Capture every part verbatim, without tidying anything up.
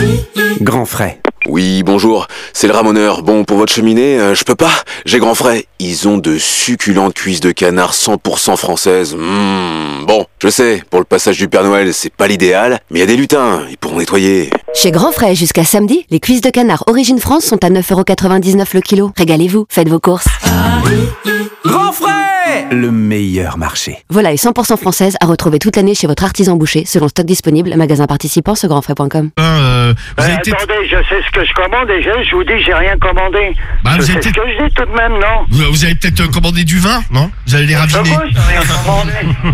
Grand frais. Oui, bonjour, c'est le ramoneur. Bon, pour votre cheminée, euh, je peux pas, j'ai grand frais. Ils ont de succulentes cuisses de canard cent pour cent françaises. Mmh. Bon, je sais, pour le passage du Père Noël, c'est pas l'idéal, mais il y a des lutins, ils pourront nettoyer. Chez Grand Frais, jusqu'à samedi, les cuisses de canard Origine France sont à neuf euros quatre-vingt-dix-neuf le kilo. Régalez-vous, faites vos courses. Grand frais, le meilleur marché. Volaille cent pour cent française à retrouver toute l'année chez votre artisan boucher, selon stock disponible, magasin participant sur grand frais point com. Euh, vous Euh, avez peut-être- attendez, je sais ce que je commande et je, je vous dis, j'ai rien commandé. Bah, je vous sais avez ce peut-être- que je dis tout de même, non? vous, vous avez peut-être euh, commandé du vin, non? Vous allez les raviner. Pourquoi j'ai rien commandé?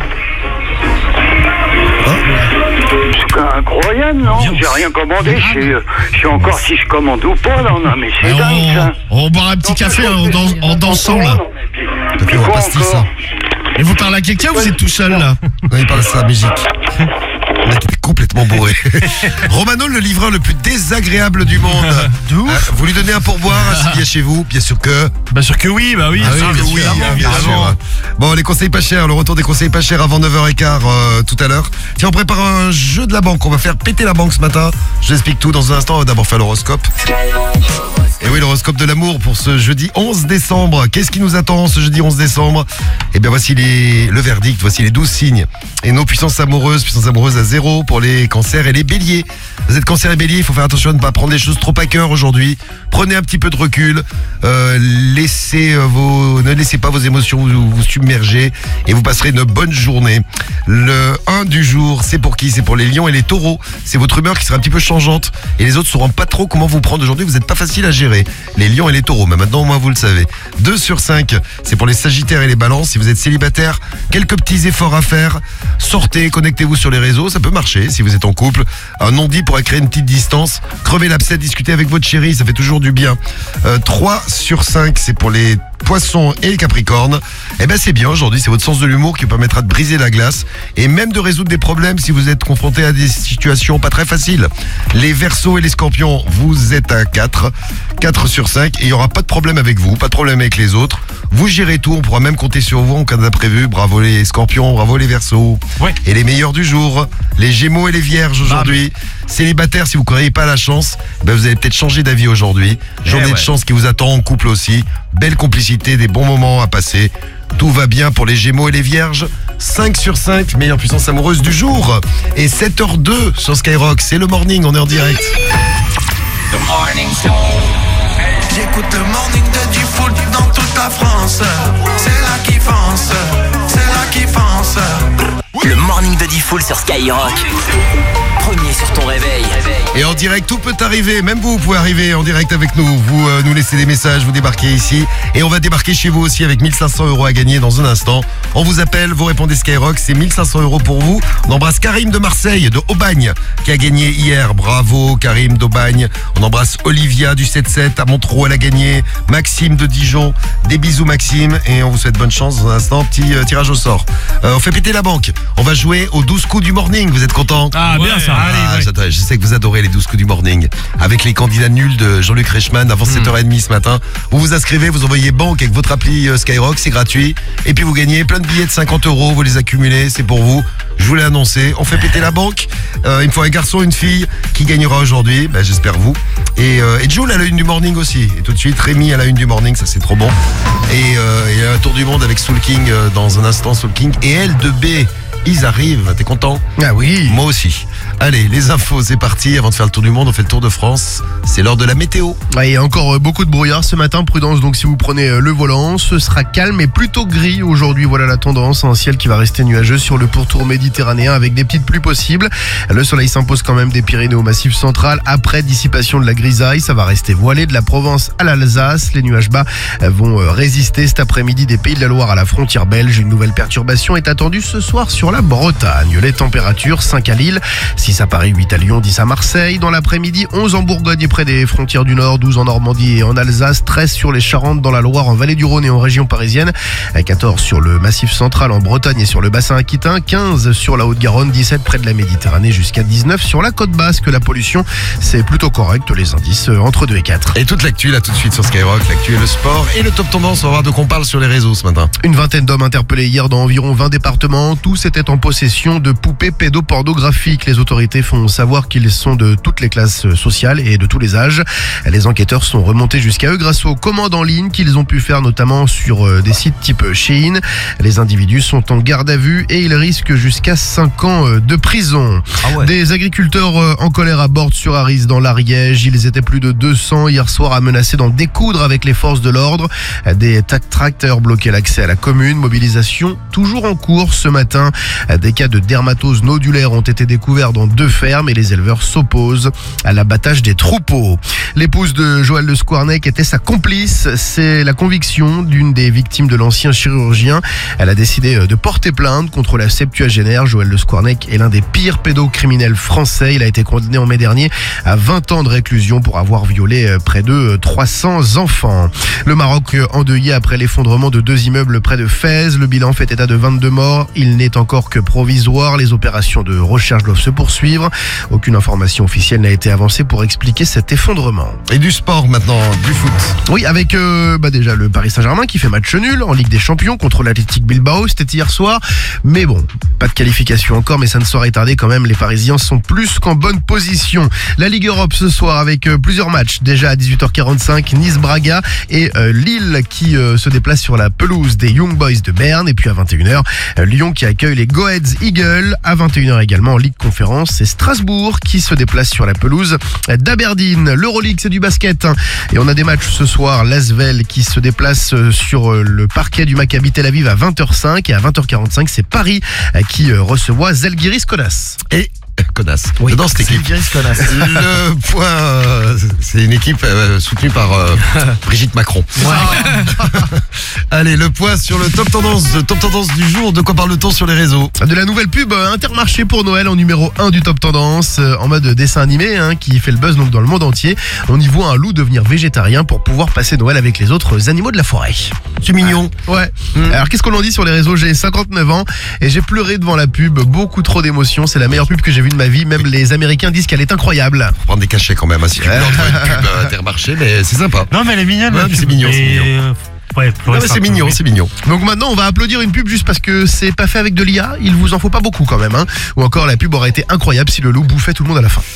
C'est incroyable, non? J'ai rien commandé, je sais, euh, je sais encore si je commande ou pas, non, non, mais c'est Alors, dingue, ça. on, on boira un petit café hein, en, dan- en dansant là. Puis fait, on quoi pastis, encore? ça. Et vous parlez à quelqu'un ou vous êtes tout seul là? Non, il parle de ça, musique. On a été complètement bourré. Romano, le livreur le plus désagréable du monde. De ouf. Euh, vous lui donnez un pourboire, s'il vient chez vous, bien sûr que. Bien sûr que oui, bah oui. Ah oui, sûr, bien sûr, évidemment, hein, bien évidemment. sûr. Bon, les conseils pas chers, le retour des conseils pas chers avant neuf heures quinze euh, tout à l'heure. Tiens, on prépare un jeu de la banque. On va faire péter la banque ce matin. Je vous explique tout dans un instant. On va d'abord faire l'horoscope. Et oui, l'horoscope de l'amour pour ce jeudi onze décembre. Qu'est-ce qui nous attend ce jeudi onze décembre? Eh bien, voici les, le verdict, voici les douze signes. Et nos puissances amoureuses, puissances amoureuses à zéro pour les cancers et les béliers. Vous êtes cancer et bélier, il faut faire attention à ne pas prendre les choses trop à cœur aujourd'hui. Prenez un petit peu de recul. Euh, laissez euh, vos, ne laissez pas vos émotions vous, vous submerger et vous passerez une bonne journée. Le un du jour, c'est pour qui? C'est pour les lions et les taureaux. C'est votre humeur qui sera un petit peu changeante et les autres ne sauront pas trop comment vous prendre aujourd'hui. Vous n'êtes pas facile à gérer. Les lions et les taureaux, mais maintenant au moins vous le savez. deux sur cinq, c'est pour les sagittaires et les balances. Si vous êtes célibataire, quelques petits efforts à faire. Sortez, connectez-vous sur les réseaux, ça peut marcher. Si vous êtes en couple, un non-dit pourrait créer une petite distance. Crevez l'abcès, discutez avec votre chérie, ça fait toujours du bien. Euh, trois sur cinq, c'est pour les poissons et les capricornes. Eh ben c'est bien aujourd'hui, c'est votre sens de l'humour qui vous permettra de briser la glace et même de résoudre des problèmes si vous êtes confronté à des situations pas très faciles. Les verseaux et les scorpions, vous êtes à quatre. quatre sur cinq et il n'y aura pas de problème avec vous, pas de problème avec les autres. Vous gérez tout, on pourra même compter sur vous en cas d'imprévu. Bravo les scorpions, bravo les verseaux. Ouais. Et les meilleurs du jour, les gémeaux et les vierges aujourd'hui. Célibataires, si vous ne croyez pas à la chance, ben vous allez peut-être changer d'avis aujourd'hui. Journée Eh ouais. de chance qui vous attend en couple aussi. Belle complicité, des bons moments à passer. Tout va bien pour les gémeaux et les vierges. cinq sur cinq, meilleure puissance amoureuse du jour. Et sept heures deux sur Skyrock, c'est le morning, on est en direct. J'écoute le morning de du foot dans toute la France. C'est là qui fonce, c'est là qui fonce. Le morning de Diffoul sur Skyrock. Premier sur ton réveil. Et en direct, tout peut arriver. Même vous, vous pouvez arriver en direct avec nous. Vous euh, nous laissez des messages, vous débarquez ici. Et on va débarquer chez vous aussi avec mille cinq cents euros à gagner dans un instant. On vous appelle, vous répondez Skyrock, c'est mille cinq cents euros pour vous. On embrasse Karim de Marseille, de Aubagne, qui a gagné hier. Bravo Karim d'Aubagne. On embrasse Olivia du sept sept à Montereau, elle a gagné. Maxime de Dijon, des bisous Maxime. Et on vous souhaite bonne chance dans un instant. Petit euh, tirage au sort. Euh, on fait péter la banque. On va jouer aux douze coups du morning. Vous êtes contents? Ah, bien ça. Ah, Allez, ouais. j'attends, je sais que vous adorez les douze coups du morning. Avec les candidats nuls de Jean-Luc Reichmann avant sept heures trente ce matin. Vous vous inscrivez, vous envoyez banque avec votre appli euh, Skyrock, c'est gratuit. Et puis vous gagnez plein de billets de cinquante euros, vous les accumulez, c'est pour vous. Je vous l'ai annoncé. On fait péter la banque. Euh, il me faut un garçon, une fille qui gagnera aujourd'hui. Ben, j'espère vous. Et, euh, et Jules à la une du morning aussi. Et tout de suite, Rémi à la une du morning, ça c'est trop bon. Et euh, il y a un tour du monde avec Soul King euh, dans un instant, Soul King. Et L deux B, ils arrivent. T'es content? Ah oui. Moi aussi. Allez, les infos, c'est parti. Avant de faire le tour du monde, on fait le tour de France. C'est l'heure de la météo. Ouais, il y a encore euh, beaucoup de brouillard ce matin, prudence donc si vous prenez euh, le volant, ce sera calme et plutôt gris aujourd'hui, voilà la tendance, un ciel qui va rester nuageux sur le pourtour méditerranéen avec des petites pluies possibles. Le soleil s'impose quand même des Pyrénées au Massif central, après dissipation de la grisaille, ça va rester voilé de la Provence à l'Alsace, les nuages bas euh, vont euh, résister cet après-midi des Pays de la Loire à la frontière belge, une nouvelle perturbation est attendue ce soir sur la Bretagne. Les températures, cinq à Lille, six à Paris, huit à Lyon, dix à Marseille. Dans l'après-midi, onze en Bourgogne et près des frontières du Nord, douze en Normandie et en Alsace, treize sur les Charentes, dans la Loire, en Vallée du Rhône et en région parisienne, quatorze sur le Massif central en Bretagne et sur le bassin aquitain, quinze sur la Haute-Garonne, dix-sept près de la Méditerranée, jusqu'à dix-neuf sur la côte basque. La pollution, c'est plutôt correct, les indices entre deux et quatre. Et toute l'actu là tout de suite sur Skyrock, l'actu et le sport et le top tendance. On va voir de quoi on parle sur les réseaux ce matin. Une vingtaine d'hommes interpellés hier dans environ vingt départements. Tous étaient en possession de poupées pédopornographiques. Les autorités font savoir qu'ils sont de toutes les classes sociales et de tous les âges. Les enquêteurs sont remontés jusqu'à eux grâce aux commandes en ligne qu'ils ont pu faire notamment sur des sites type Shein. Les individus sont en garde à vue et ils risquent jusqu'à cinq ans de prison. Ah ouais. Des agriculteurs en colère à Bordes-sur-Arize dans l'Ariège. Ils étaient plus de deux cents hier soir à menacer d'en découdre avec les forces de l'ordre. Des tracteurs bloquaient l'accès à la commune. Mobilisation toujours en cours ce matin. Des cas de dermatose nodulaire ont été découverts dans deux fermes et les éleveurs s'opposent à l'abattage des troupeaux. L'épouse de Joël Le Squarnec était sa complice. C'est la conviction d'une des victimes de l'ancien chirurgien. Elle a décidé de porter plainte contre la septuagénaire. Joël Le Squarnec est l'un des pires pédocriminels français. Il a été condamné en mai dernier à vingt ans de réclusion pour avoir violé près de trois cents enfants. Le Maroc endeuillé après l'effondrement de deux immeubles près de Fès. Le bilan fait état de vingt-deux morts. Il n'est encore que provisoire. Les opérations de recherche doivent se poursuivre. Aucune information officielle n'a été avancée pour expliquer cet effondrement. Et du sport maintenant, du foot. Oui, avec euh, bah déjà le Paris Saint-Germain qui fait match nul en Ligue des Champions contre l'Athletic Bilbao. C'était hier soir. Mais bon, pas de qualification encore, mais ça ne saurait tarder quand même. Les Parisiens sont plus qu'en bonne position. La Ligue Europe ce soir avec euh, plusieurs matchs. Déjà à dix-huit heures quarante-cinq, Nice-Braga et euh, Lille qui euh, se déplace sur la pelouse des Young Boys de Berne. Et puis à vingt et une heures, euh, Lyon qui accueille les Go Ahead Eagles. À vingt et une heures également en Ligue Conférence, c'est Strasbourg qui se déplace sur la pelouse d'Aberdeen. L'Euroleague, c'est du basket. Et on a des matchs ce soir. L'Asvel qui se déplace sur le parquet du Maccabi Tel Aviv à vingt heures cinq. Et à vingt heures quarante-cinq, c'est Paris qui recevoir Zalgiris Kaunas. Et Connasse. Oui, dans cette équipe. Le point, euh, c'est une équipe euh, soutenue par euh, Brigitte Macron. Ouais. Allez, le point sur le top tendance, top tendance du jour. De quoi parle-t-on sur les réseaux? De la nouvelle pub Intermarché pour Noël en numéro un du top tendance, en mode dessin animé hein, qui fait le buzz donc dans le monde entier. On y voit un loup devenir végétarien pour pouvoir passer Noël avec les autres animaux de la forêt. C'est mignon. Ah, ouais. Mmh. Alors qu'est-ce qu'on en dit sur les réseaux? J'ai cinquante-neuf ans et j'ai pleuré devant la pub. Beaucoup trop d'émotions. C'est la meilleure pub que j'ai vue de ma vie. Même les Américains disent qu'elle est incroyable. Faut prendre des cachets quand même, hein, si tu veux entrer une pub euh, Intermarché, mais c'est sympa. Non mais elle est mignonne. Ouais, c'est mignon, c'est mignon. Euh, ouais, non, mais c'est mignon, c'est mignon. Donc maintenant on va applaudir une pub juste parce que c'est pas fait avec de l'I A. Il vous en faut pas beaucoup quand même. Hein. Ou encore la pub aurait été incroyable si le loup bouffait tout le monde à la fin.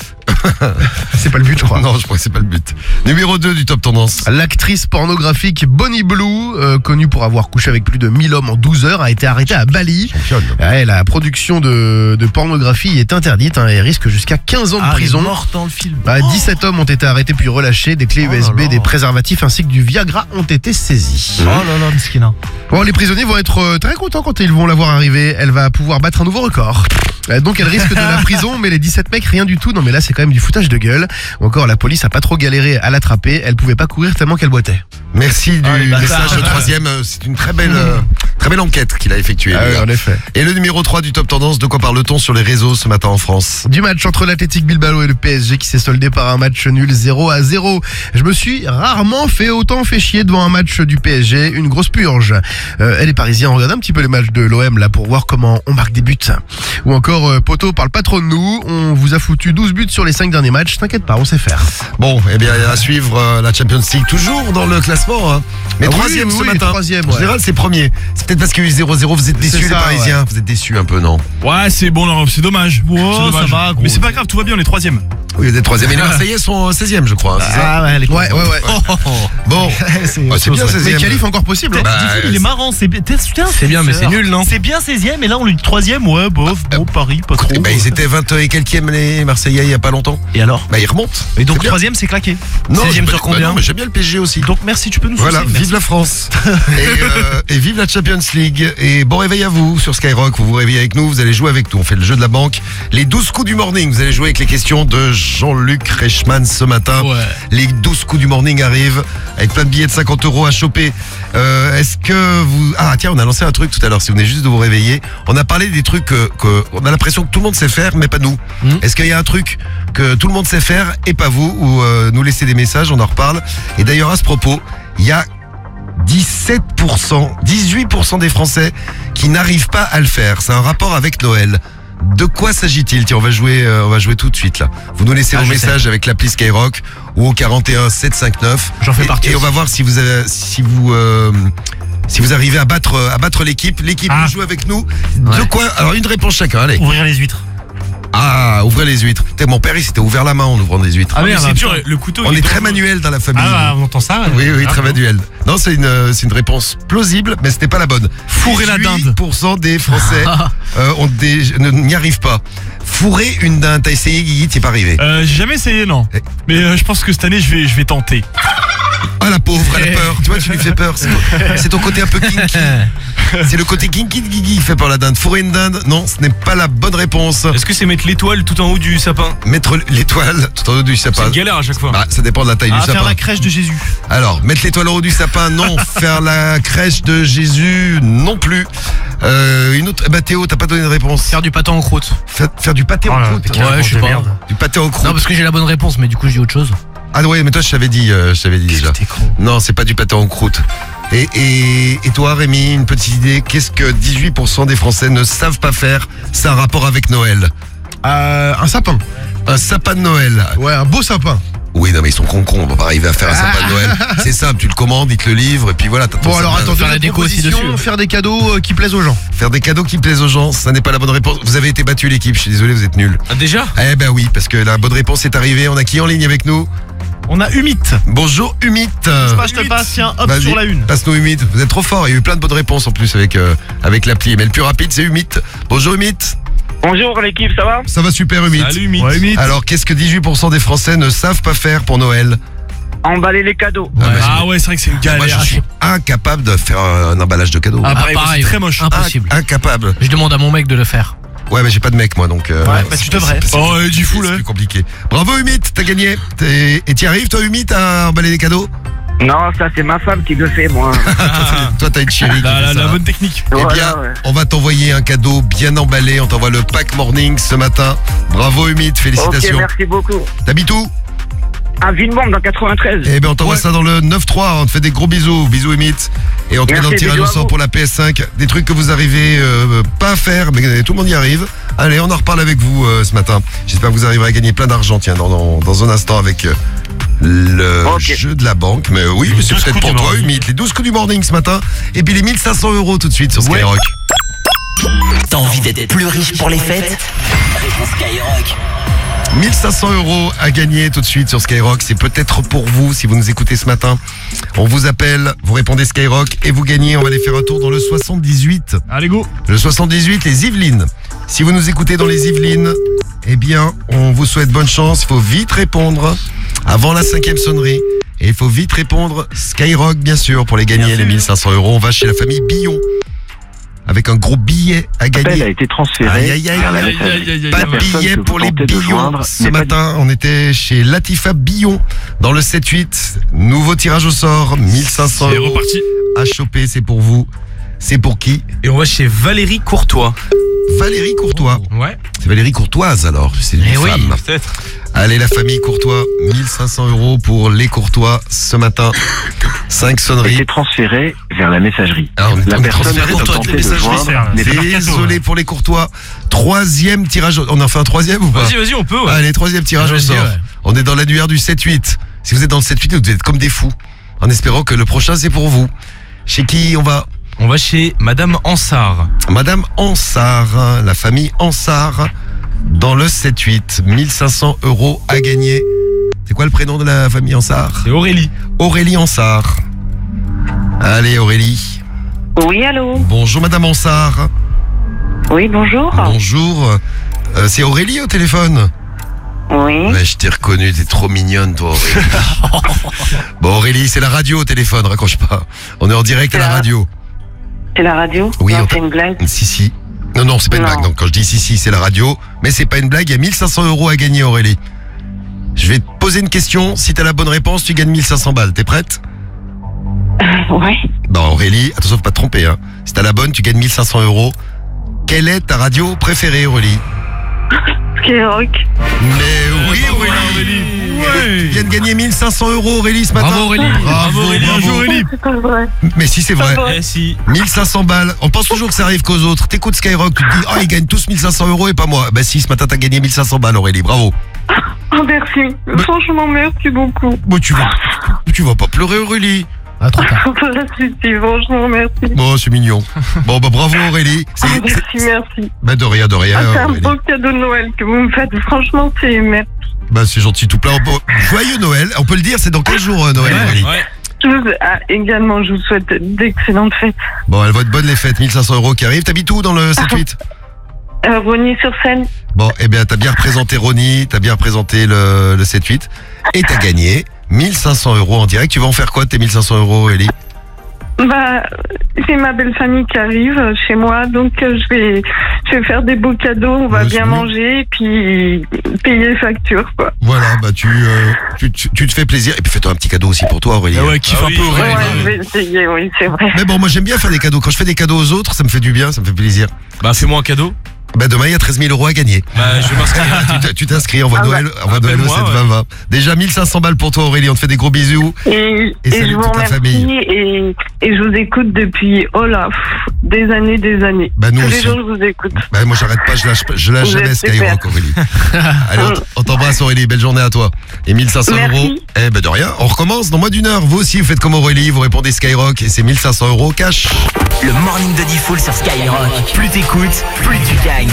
C'est pas le but, je crois. Non, je crois que c'est pas le but. Numéro deux du top tendance. L'actrice pornographique Bonnie Blue, euh, connue pour avoir couché avec plus de mille hommes en douze heures, a été arrêtée à Bali. Ouais, la production de, de pornographie est interdite hein, et risque jusqu'à quinze ans de ah, prison. Elle est morte dans le film. Bah, dix-sept hommes ont été arrêtés puis relâchés. Des clés oh U S B, là là. des préservatifs ainsi que du Viagra ont été saisis. Oh là là, Miskina. Bon, les prisonniers vont être euh, très contents quand ils vont la voir arriver. Elle va pouvoir battre un nouveau record. Euh, donc elle risque de la prison, mais les dix-sept mecs, rien du tout. Non mais là c'est quand même du foutage de gueule. Ou encore la police a pas trop galéré à l'attraper. Elle pouvait pas courir tellement qu'elle boitait. Merci du Ah, les bâtards. message troisième. C'est une très belle, euh, très belle enquête qu'il a effectuée. Ah, oui, en effet. Et le numéro trois du top tendance, de quoi parle-t-on sur les réseaux ce matin en France? Du match entre l'Athletic Bilbao et le P S G qui s'est soldé par un match nul zéro à zéro. Je me suis rarement fait autant fait chier devant un match du P S G, une grosse purge. Euh, et les Parisiens regardent un petit peu les matchs de l'O M là pour voir comment on marque des buts. Ou encore euh, Poto parle pas trop de nous, on vous a foutu douze buts sur les cinq derniers matchs, t'inquiète pas, on sait faire. Bon, eh bien à suivre euh, la Champions League toujours dans le classement. Hein. Mais Ah oui, troisième ce oui, matin. troisième, En ouais. général, c'est premier. C'est peut-être parce qu'il y a eu zéro zéro, vous êtes déçus C'est les ça, Parisiens. Vous êtes déçus un peu, non? Ouais, c'est bon, non, c'est dommage. Oh, C'est dommage. ça va, gros. Mais c'est pas grave, tout va bien, on est troisième. Oui, vous êtes troisième. Et les Marseillais sont seizième, je crois. hein, c'est ça Ah ouais, elle est Ouais, ouais, ouais. Bon, c'est bah, c'est bien Mais seizième. qualif encore possible. Hein. Bah, il est marrant, c'est bien. C'est bien, mais c'est nul, non? C'est bien seizième et là on lui dit troisième, ouais, bof, bon, Paris, pas trop. Eh ben, ils étaient vingt et quelquième les Marseillais il y a pas longtemps. Et alors? Bah ils remontent. Et donc C'est bien. troisième c'est claqué. Non, seizième bah, sur bah combien? non, mais j'aime bien le P S G aussi. Donc merci, tu peux nous Voilà, soucier, vive merci. la France et, euh, et vive la Champions League. Et bon réveil à vous sur Skyrock, vous vous réveillez avec nous, vous allez jouer avec nous, on fait le jeu de la banque. Les douze coups du morning, vous allez jouer avec les questions de Jean-Luc Reichmann ce matin. Ouais. Les douze coups du morning arrivent avec plein de billets de cinquante euros à choper. Euh, Est-ce que vous... Ah tiens, on a lancé un truc tout à l'heure, si vous venez juste de vous réveiller. On a parlé des trucs que, que on a l'impression que tout le monde sait faire, mais pas nous. Mmh. Est-ce qu'il y a un truc que tout le monde sait faire et pas vous, ou euh, nous laisser des messages, on en reparle. Et d'ailleurs à ce propos, il y a dix-sept pour cent, dix-huit pour cent des Français qui n'arrivent pas à le faire. C'est un rapport avec Noël. De quoi s'agit-il? Tiens, on va jouer, euh, on va jouer tout de suite là. Vous nous laissez Ah, vos je messages sais. avec l'appli Skyrock ou au quarante et un sept cent cinquante-neuf. J'en fais Et- partie Et on aussi. va voir si vous avez, si vous, euh, si vous arrivez à battre, à battre l'équipe. L'équipe Ah. joue avec nous. De Ouais. quoi? Alors une réponse chacun. Allez. Ouvrir les huîtres. Ah, ouvrez les huîtres. Putain, mon père, il s'était ouvert la main en ouvrant des huîtres. Ah merde, c'est dur, le couteau. On il est très dangereux. manuel dans la famille. Ah, on entend ça. Oui, oui, Ah, très bon. manuel. Non, c'est une, c'est une réponse plausible, mais c'était pas la bonne. Fourrer la dinde. dix-huit pour cent des Français euh, ont des, ne- n'y arrivent pas. Fourrer une dinde, t'as essayé, Guigui, t'y es pas arrivé. Euh, j'ai jamais essayé, non. Eh. Mais euh, je pense que cette année, je vais, je vais tenter. Ah, la pauvre, elle a peur. Tu vois, tu lui fais peur. C'est ton, c'est ton côté un peu kinky. C'est le côté kinky de Guigui qui fait peur la dinde. Fourrer une dinde, non, ce n'est pas la bonne réponse. Est-ce que c'est mettre l'étoile tout en haut du sapin? Mettre l'étoile tout en haut du sapin. C'est une galère à chaque fois. Bah, ça dépend de la taille Ah, du sapin. faire la crèche de Jésus. Alors, mettre l'étoile en haut du sapin, non. Faire la crèche de Jésus, non plus. Euh, une autre. Bah, Théo, t'as pas donné de réponse. Faire du pâté en croûte. Faire, faire du pâté en croûte. Ouais, je sais pas. Du pâté en croûte. Non, parce que j'ai la bonne réponse, mais du coup, je dis autre chose. Ah ouais, mais toi, je t'avais dit, euh, je t'avais dit déjà. T'es con. Non, c'est pas du pâté en croûte. Et, et, et toi, Rémi, une petite idée. Qu'est-ce que dix-huit pour cent des Français ne savent pas faire? C'est un rapport avec Noël. Euh, un sapin. Un sapin de Noël. Ouais, un beau sapin. Oui, non, mais ils sont cons-cons. On va pas arriver à faire un sapin de Noël. C'est simple, tu le commandes, ils te le livrent, et puis voilà. T'as ton Bon, alors sapin. attends, faire la la déco aussi proposition, dessus. faire des cadeaux euh, qui plaisent aux gens. Faire des cadeaux qui plaisent aux gens, ça n'est pas la bonne réponse. Vous avez été battu, l'équipe. Je suis désolé, vous êtes nuls. Ah, déjà? Eh ben oui, parce que la bonne réponse est arrivée. On a qui en ligne avec nous? On a Humit. Bonjour, Humit. Je te passe, tiens, hop, Vas-y, sur la une. Passe-nous Humit. Vous êtes trop fort. Il y a eu plein de bonnes réponses en plus avec, euh, avec l'appli. Mais le plus rapide, c'est Humit. Bonjour, Humit. Bonjour l'équipe, ça va? Ça va super, Humit. Salut, Humit. Ouais, Humit. Alors, qu'est-ce que dix-huit pour cent des Français ne savent pas faire pour Noël? Emballer les cadeaux. Ah, bah, Ah ouais, c'est vrai que c'est une Moi, galère. je suis incapable de faire un emballage de cadeaux. Ah, Ah, pareil, moi, pareil, c'est très moche. Impossible. Incapable. Je demande à mon mec de le faire. Ouais, mais j'ai pas de mec, moi, donc. euh, Ouais, bah, c'est- tu devrais. c'est- c'est- Oh, ouais, du fou, c'est là. plus compliqué. Bravo, Humit. T'as gagné. T'es- Et t'y arrives, toi, Humit, à emballer les cadeaux? Non, ça c'est ma femme qui le fait, moi. Toi, t'as une chérie qui La, fait la, ça. la bonne technique. Eh Voilà, bien, ouais. on va t'envoyer un cadeau bien emballé. On t'envoie le pack morning ce matin. Bravo, Humit. Ok, Félicitations. merci beaucoup. T'habites où? À Villemont dans quatre-vingt-treize. Eh bien, on t'envoie ça dans le neuf trois. On te fait des gros bisous. Bisous, Humit. Et on te met Merci, dans le tirage bisous au à sort vous. pour la P S cinq. Des trucs que vous arrivez euh, pas à faire, mais tout le monde y arrive. Allez, on en reparle avec vous euh, ce matin. J'espère que vous arriverez à gagner plein d'argent, tiens, dans, dans, dans un instant avec euh, le Ok. jeu de la banque. Mais euh, oui, mais c'est douze peut-être coups pour du toi, morning. Humit. Les douze coups du morning ce matin. Et puis les mille cinq cents euros tout de suite sur Skyrock. T'as envie d'être plus riche pour les fêtes? Réponse Skyrock. mille cinq cents euros à gagner tout de suite sur Skyrock. C'est peut-être pour vous si vous nous écoutez ce matin. On vous appelle, vous répondez Skyrock et vous gagnez. On va aller faire un tour dans le soixante-dix-huit. Allez, go. Le soixante-dix-huit, les Yvelines. Si vous nous écoutez dans les Yvelines, eh bien, on vous souhaite bonne chance. Il faut vite répondre avant la cinquième sonnerie. Et il faut vite répondre Skyrock, bien sûr, pour les gagner, les mille cinq cents euros. On va chez la famille Billon. Avec un gros billet à L'appel a gagner. été transféré Aïe, aïe, aïe, vers la aïe, messagerie. aïe, aïe, aïe, Pas La de personne billet que pour vous les tentez de Billons. joindre Ce n'est pas matin, on était chez Latifa Billon dans le sept huit. Nouveau tirage au sort, mille cinq cents C'est euros reparti. à choper. C'est pour vous. C'est pour qui? Et on va chez Valérie Courtois. Valérie Courtois. Ouais. C'est Valérie Courtoise alors. C'est une Eh oui, femme. Peut-être. Allez, la famille Courtois, mille cinq cents euros pour les Courtois ce matin. cinq A été sonneries. transféré vers la messagerie. Ah, on est- La on est personne transféré que dans vous toutes tentez les de messageries, joindre n'est pas Désolé pour les Courtois. Troisième tirage. au- On en fait un troisième ou pas? Vas-y, vas-y, on peut, ouais. Allez, troisième tirage au Vas-y, sort. ouais. On est dans l'annuaire du sept huit. Si vous êtes dans le sept huit, vous devez être comme des fous. En espérant que le prochain, c'est pour vous. Chez qui on va? On va chez Madame Ansart. Madame Ansart, la famille Ansart, dans le sept huit. mille cinq cents euros à gagner. C'est quoi le prénom de la famille Ansart? C'est Aurélie. Aurélie Ansart. Allez, Aurélie. Oui, allô? Bonjour, Madame Ansart. Oui, bonjour. Bonjour. Euh, c'est Aurélie au téléphone? Oui. Ouais, je t'ai reconnu, t'es trop mignonne, toi, Aurélie. Bon, Aurélie, c'est la radio au téléphone, raccroche pas. On est en direct à la C'est la- radio. C'est la radio? Oui, Non, on- c'est une blague. Si, si. Non, non, c'est pas une Non. blague. Donc, quand je dis si, si, c'est la radio. Mais c'est pas une blague, il y a mille cinq cents euros à gagner, Aurélie. Je vais te poser une question. Si t'as la bonne réponse, tu gagnes mille cinq cents balles. T'es prête? Ouais. Bon, Aurélie, attention, faut pas te tromper, hein. Si t'as la bonne, tu gagnes mille cinq cents euros. Quelle est ta radio préférée, Aurélie? Skyrock. Mais oui, Bravo, Aurélie. Aurélie. Tu Ouais. viens de gagner mille cinq cents euros, Aurélie, ce matin. Bravo, Aurélie. Bravo, Aurélie. Un jour, Aurélie. C'est pas vrai. Mais si, c'est vrai. Eh si. mille cinq cents balles. On pense toujours que ça arrive qu'aux autres. T'écoutes Skyrock, tu te dis, ah, ils gagnent tous mille cinq cents euros et pas moi. Bah si, ce matin, t'as gagné mille cinq cents balles, Aurélie. Bravo. Oh, merci. Franchement, merci beaucoup. Bon, tu vas, tu vas pas pleurer, Aurélie. Ah, trop tard. Si, franchement, merci. Bon, c'est mignon. Bon, bah bravo Aurélie. C'est- Ah, merci, c'est- merci. Bah de rien, de rien. Ah, c'est un Aurélie. beau cadeau de Noël que vous me faites. Franchement, c'est merci. Bah c'est gentil tout plein. Bon, joyeux Noël. On peut le dire, c'est dans quinze jours euh, Noël Aurélie. Je vous- ah, également, je vous souhaite d'excellentes fêtes. Bon, elle va être bonne les fêtes. mille cinq cents euros qui arrivent. T'habites où dans le sept huit? Euh, Rogny-sur-Seine. Bon, eh bien, t'as bien représenté Ronnie, t'as bien représenté le, le sept huit et t'as gagné mille cinq cents euros en direct. Tu vas en faire quoi de tes mille cinq cents euros, Ellie? Bah, j'ai ma belle famille qui arrive chez moi, donc euh, je vais, je vais faire des beaux cadeaux, on va Ouais, bien c'est mieux. manger et puis payer les factures, quoi. Voilà, bah tu, euh, tu, tu, tu te fais plaisir. Et puis fais-toi un petit cadeau aussi pour toi, Aurélie. Ah ouais, kiffe un peu Aurélie. Ouais, je vais essayer, oui, c'est vrai. Mais bon, moi j'aime bien faire des cadeaux. Quand je fais des cadeaux aux autres, ça me fait du bien, ça me fait plaisir. Bah fais-moi un cadeau. Bah demain il y a treize mille euros à gagner. Bah je vais m'inscrire. Tu t- tu t'inscris, envoie Ah bah. Noël, envoie Noël au Appelle-moi, sept vingt vingt. Déjà mille cinq cents balles pour toi, Aurélie. On te fait des gros bisous. Et, Et salut je vous toute ta remercie famille. et, et je vous écoute depuis, oh là, pff, des années, des années. Bah, nous Tous les aussi. jours, je vous écoute. Bah moi j'arrête pas, je lâche, pas- je lâche Vous jamais êtes Skyrock, super. Aurélie. Allez, on t- on t'embrasse Aurélie, belle journée à toi. Et mille cinq cents Merci. euros. Eh ben de rien, on recommence dans moins d'une heure. Vous aussi vous faites comme Aurélie, vous répondez Skyrock et c'est mille cinq cents euros cash. Le morning de Diffoul sur Skyrock. Plus t'écoutes, plus tu gagnes.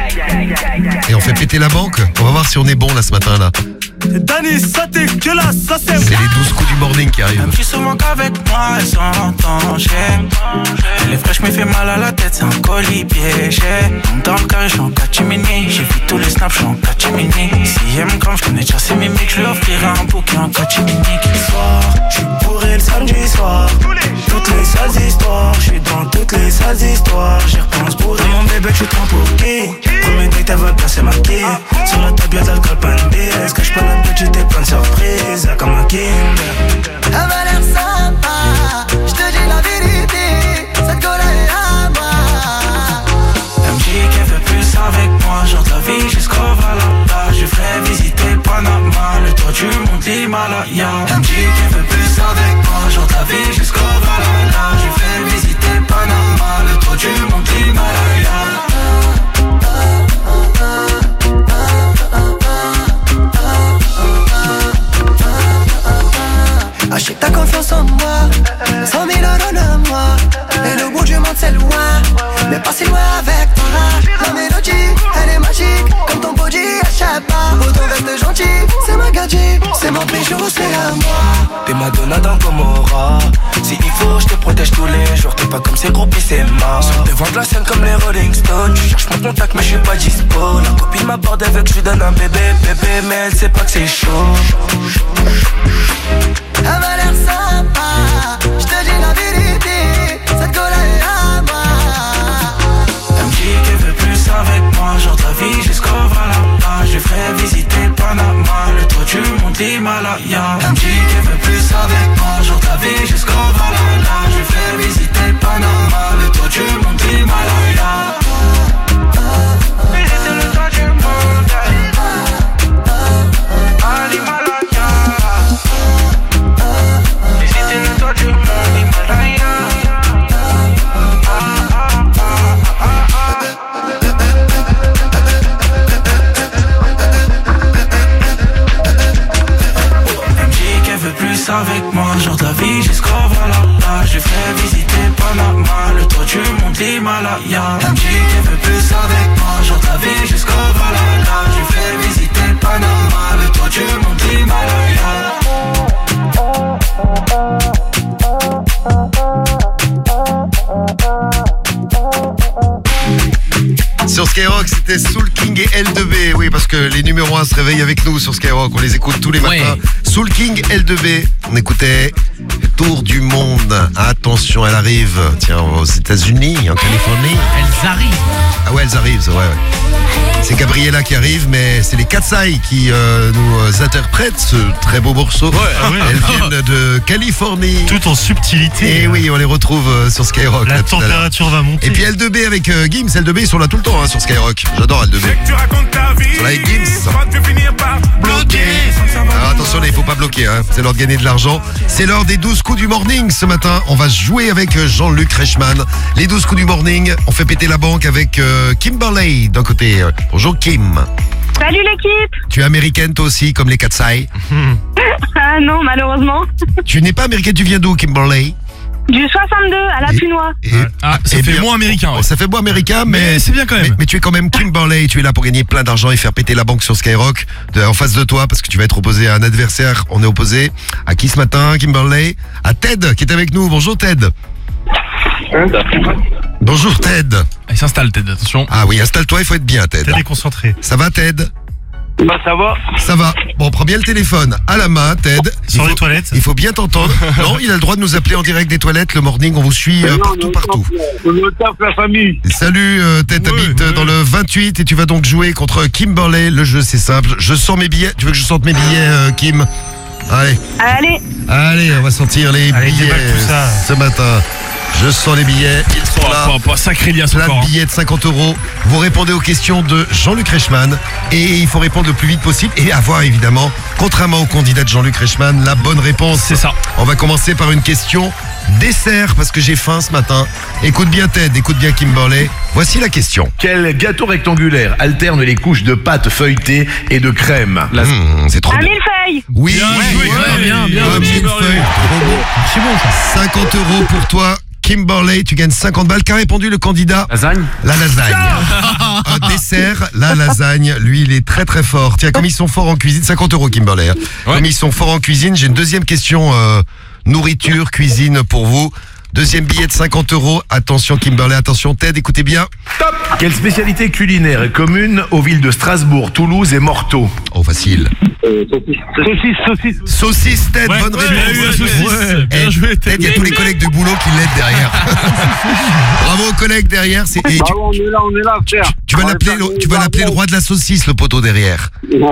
Et on fait péter la banque. On va voir si on est bon là ce matin là. Danny, ça dégueulasse, ça c'est. C'est les douze coups du morning qui arrivent. Elle me dit souvent qu'avec moi elle s'entend, j'aime. Elle est fraîche, me fait mal à la tête, c'est un colis piégé. Dans le carré, je suis en catimini. J'ai vu tous les snaps, je suis en catimini. Si elle me crame, je connais déjà ses mimiques. Je lui offrirai un bouquet en catimini. Le soir, je suis bourré le samedi soir. Toutes les sales histoires, je suis dans toutes les sales histoires. J'y repense bourré. Mon bébé, tu te prends pour qui? Premier date, elle veut placer ma quille. Sur la table, y'a d'alcool, pas une bière. Cache pas la petite et plein de surprises, comme un kinder. Elle m'a l'air sympa, je te dis la vérité, cette gueule est à moi. Elle me dit qu'elle veut plus avec moi, genre de la vie jusqu'au Valhalla. Je ferai visiter Panama, le toit du monde l'Himalaya. Elle me dit qu'elle veut plus avec moi, genre de la vie jusqu'au Valhalla. Je ferai visiter Panama, le toit du monde l'Himalaya. Achète ta confiance en moi, cent mille euros de moi. Et le bout du monde c'est loin, mais pas si loin avec toi. La mélodie, elle est magique, comme ton body, échappe pas. Autant reste gentil, c'est ma gadget, c'est mon bijou, c'est à moi. T'es Madonna dans Gomorrah. Si il faut, je te protège tous les jours. T'es pas comme ces groupies, c'est mort. Sur le devant de la scène comme les Rolling Stones. Je cherche mon contact, mais je suis pas dispo. La copine m'aborde avec, je lui donne un bébé, bébé, mais elle sait pas que c'est chaud. Elle m'a l'air sympa, je te dis la vérité, cette gueule est à moi. Elle me dit qu'elle veut plus avec moi, genre de la vie jusqu'au Valhalla. Je ferai visiter Panama, le toit du monde l'Himalaya. Elle me dit qu'elle veut plus avec moi, genre de la vie jusqu'au Valhalla. Je ferai visiter Panama, le toit du monde l'Himalaya. Visiter le toit du monde, à l'Himalaya. Visiter le toit du monde, l'Himalaya. Plus avec moi, genre de la vie jusqu'au Valhalla. Je ferai visiter Panama, le toit du monde l'Himalaya. Elle me dit qu'elle veut plus avec moi, genre de la vie jusqu'au Valhalla. Je ferai visiter Panama, le toit du monde l'Himalaya. Sur Skyrock, c'était Soul King et L deux B. Oui, parce que les numéros un se réveillent avec nous sur Skyrock. On les écoute tous les matins. Ouais. Soul King, L deux B. On écoutait Tour du monde. Attention, elle arrive. Tiens, aux États-Unis, en Californie. Elles arrivent. Ah ouais, elles arrivent, c'est vrai. Ouais. C'est Gabriella qui arrive, mais c'est les Katsai qui euh, nous euh, interprètent ce très beau morceau. Ouais, ah ouais. Elles viennent de Californie. Tout en subtilité. Et oui, on les retrouve euh, sur Skyrock. La là, tout à l'heure. température va monter. Et puis L deux B avec euh, Gims. L deux B, ils sont là tout le temps hein, sur Skyrock. J'adore L deux B. Tu racontes ta vie, Sur la Gims. tu vas finir par bloquer. Alors attention là, il faut pas bloquer, hein. C'est l'heure de gagner de l'argent. C'est l'heure des douze coups du morning ce matin. On va jouer avec Jean-Luc Reichmann. Les douze coups du morning, on fait péter la banque avec euh, Kimberley d'un côté. Bonjour Kim. Salut l'équipe. Tu es américaine toi aussi, comme les Katsai? Ah non, malheureusement. Tu n'es pas américaine, tu viens d'où, Kimberley? Du soixante-deux à la Punois. Ah, ça eh fait bien- moins américain. Ouais. Ça fait moins américain, mais, Mais c'est bien quand même. Mais, mais tu es quand même Kimberley, tu es là pour gagner plein d'argent et faire péter la banque sur Skyrock de- en face de toi, parce que tu vas être opposé à un adversaire. On est opposé à qui ce matin, Kimberley? À Ted qui est avec nous. Bonjour Ted. Bonjour Ted. Il s'installe, Ted, attention. Ah oui, installe-toi, il faut être bien Ted. T'es déconcentré. Ça va Ted? Bah ça va. Ça va. Bon, prends bien le téléphone à la main, Ted. Il Sur faut- les toilettes. Il faut bien t'entendre. Non, il a le droit de nous appeler en direct des toilettes. Le morning, on vous suit euh, partout, partout. On le tape la famille. Salut, euh, Ted, t'habites euh, dans le vingt-huit et tu vas donc jouer contre Kimberley. Le jeu, c'est simple. Je sors mes billets. Tu veux que je sorte mes billets, euh, Kim? Allez. Allez. Allez, on va sortir les Allez, billets déballe tout ça. ce matin. Je sors les billets. Ils sont Oh, là. pas, pas sacré liasse Plein encore. de billets de cinquante euros. Vous répondez aux questions de Jean-Luc Reichmann et il faut répondre le plus vite possible et avoir évidemment, contrairement au candidat de Jean-Luc Reichmann, la bonne réponse. C'est ça. On va commencer par une question dessert parce que j'ai faim ce matin. Écoute bien Ted, écoute bien Kimberley. Voici la question. Quel gâteau rectangulaire alterne les couches de pâte feuilletée et de crème? Mmh, c'est trop Un bien. millefeuille. Oui, Bien joué, ouais, bien, bien, Un bien, millefeuille, Kimberley. trop bon. C'est bon ça. cinquante euros pour toi. Kimberley, tu gagnes cinquante balles. Qu'a répondu le candidat? Lasagne. La lasagne. Un dessert, la lasagne. Lui, il est très très fort. Tiens, comme ils sont forts en cuisine, cinquante euros Kimberley. hein. Ouais. Comme ils sont forts en cuisine, j'ai une deuxième question euh, nourriture, cuisine pour vous. Deuxième billet de cinquante euros. Attention Kimberley, attention Ted, écoutez bien. Top. Quelle spécialité culinaire est commune aux villes de Strasbourg, Toulouse et Morteau? Oh, facile. Saucisse, saucisse. Saucisse Ted, Ouais, bonne ouais, réponse. il a eu la saucisse. Ouais. Bien Eh, joué, Ted, il y a tous les collègues du boulot qui l'aident derrière. Bravo aux collègues derrière. C'est, et tu, Bah, on est là, on est là, frère. tu vas l'appeler, le- tu vas l'appeler le roi de la saucisse, le poteau derrière.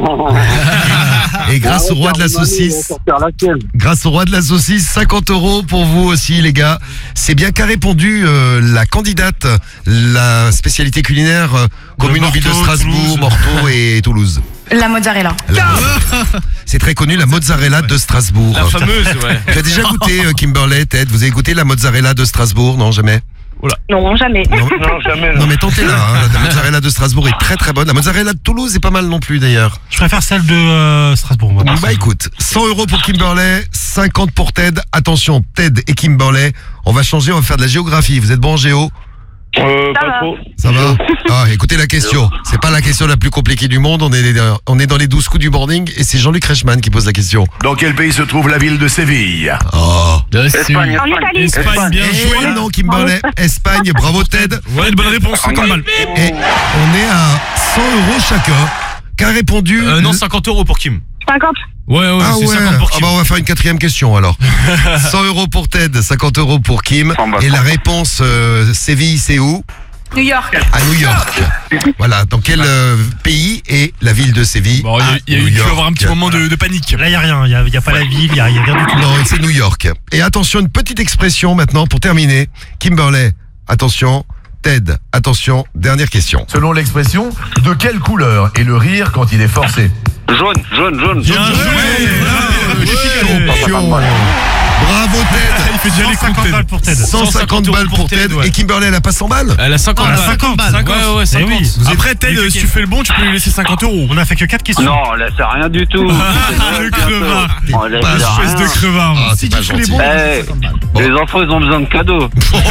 Et grâce au roi de la saucisse, grâce au roi de la saucisse, cinquante euros pour vous aussi, les gars. C'est bien qu'a répondu euh, la candidate, la spécialité culinaire euh, commune aux villes de Morteau, Strasbourg, Toulouse. Morteau et Toulouse. La mozzarella. La- C'est très connu, la mozzarella de Strasbourg. La fameuse, ouais. Tu as déjà goûté, euh, Kimberley, Ted? Vous avez goûté la mozzarella de Strasbourg? Non, jamais? Non, jamais. Non, Non, jamais. non mais tentez-la, hein. La mozzarella de Strasbourg est très très bonne. La mozzarella de Toulouse est pas mal non plus d'ailleurs. Je préfère celle de euh, Strasbourg. Moi, Bah personnellement. écoute, cent euros pour Kimberley, cinquante pour Ted. Attention, Ted et Kimberley, on va changer, on va faire de la géographie. Vous êtes bon en géo? Euh, Ça pas va. trop. Ça va? Ah, écoutez la question. C'est pas la question la plus compliquée du monde. On est, on est dans les douze coups du morning et c'est Jean-Luc Reichmann qui pose la question. Dans quel pays se trouve la ville de Séville? Oh. Espagne. En Italie. Espagne, bien Eh joué. non, Kimberley, Espagne, bravo Ted. Ouais, une bonne réponse, cinquante balles. Et on est à cent euros chacun. Qu'a répondu? Euh, non, cinquante euros pour Kim. cinquante. Ouais, ouais, Ah c'est ouais. cinquante pour Ah Kim. bah on va faire une quatrième question alors. cent euros pour Ted, cinquante euros pour Kim. cent balles. Et la réponse euh, Séville, c'est où? New York. À New York. Voilà, dans quel euh, pays est la ville de Séville? Bon, il y a- il y a, New eu, il York. va avoir un petit moment de, de panique. Là, il n'y a rien. Il n'y a, y a pas la ville, il n'y a, y a rien du tout. Non, c'est New York. Et attention, une petite expression maintenant pour terminer. Kimberley, attention. Ted, attention, dernière question. Selon l'expression, de quelle couleur est le rire quand il est forcé? Jaune, jaune, jaune. Bien jaune. joué. Champion. Bravo Ted. Il fait déjà les cent cinquante coups, balles pour Ted. cent cinquante balles pour Ted. ouais. Et Kimberley, elle a pas cent balles? Elle a cinquante Elle a balles. cinquante balles. Ouais, ouais, cinquante. Eh oui. Vous êtes- Après, Ted, vous êtes- si tu fais le bon, tu peux lui laisser cinquante euros. On a fait que quatre questions. Non, là, c'est rien du tout. Le crevard. On laisse pas rien. Espèce de crevard. Ah, c'est pas gentil. Eh, les enfants, ils ont besoin de cadeaux.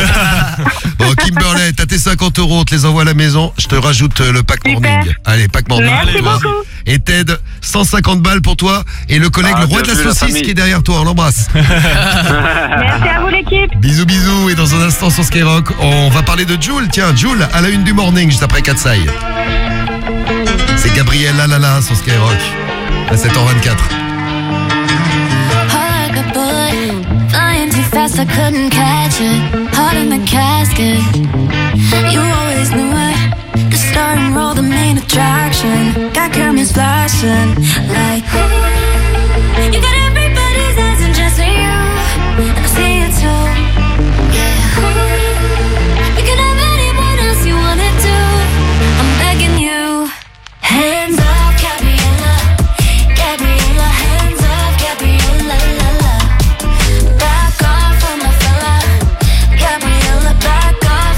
Bon, Kimberley, t'as tes cinquante euros, on te les envoie à la maison. Je te rajoute euh, le pack Super. morning. Allez, pack morning Merci pour toi. beaucoup. Et Ted, cent cinquante balles pour toi. Et le collègue, Ah, le roi de bien la vu, la saucisse famille. qui est derrière toi, on l'embrasse. Merci à vous l'équipe. Bisous, bisous. Et dans un instant sur Skyrock, on va parler de Jules. Tiens, Jules, à la une du morning, juste après Katsai. C'est Gabriel Lalala sur Skyrock. À sept heures vingt-quatre. Heart like a bullet, flying too fast, I couldn't catch it. Heart in the casket. You always knew it. The star and roll, the main attraction. Got cameras flashing like ooh. You got everybody's eyes and just you. And I see it too. Yeah. Ooh. You can have anyone else you wanna do. I'm begging you. Hands up, Gabriella. Gabriella, hands up, Gabriella, la la. Back off from my fella. Gabriella, back off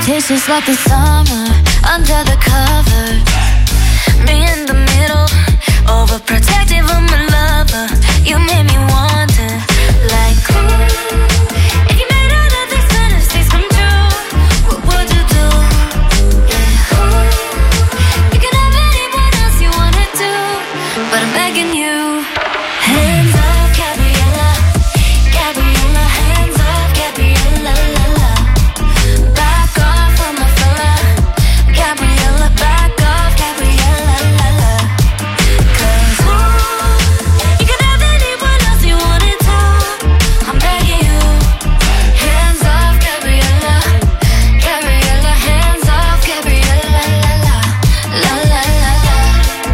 tastes just like the summer under the covers. Me in the middle, overprotective of my lover. You made me wonder, like, ooh, if you made all of these fantasies come true, what would you do? Yeah, ooh, you can have anyone else you wanna do, but I'm begging you. Hands off, Gabriella, Gabriella, hands off, Gabriella, la la. Back off from my fella, Gabriella, back off, Gabriella, la la. Cause ooh, you can have anyone else you wanted to, I'm begging you. Hands off, Gabriella, Gabriella, hands off, Gabriella, la la, la la la la.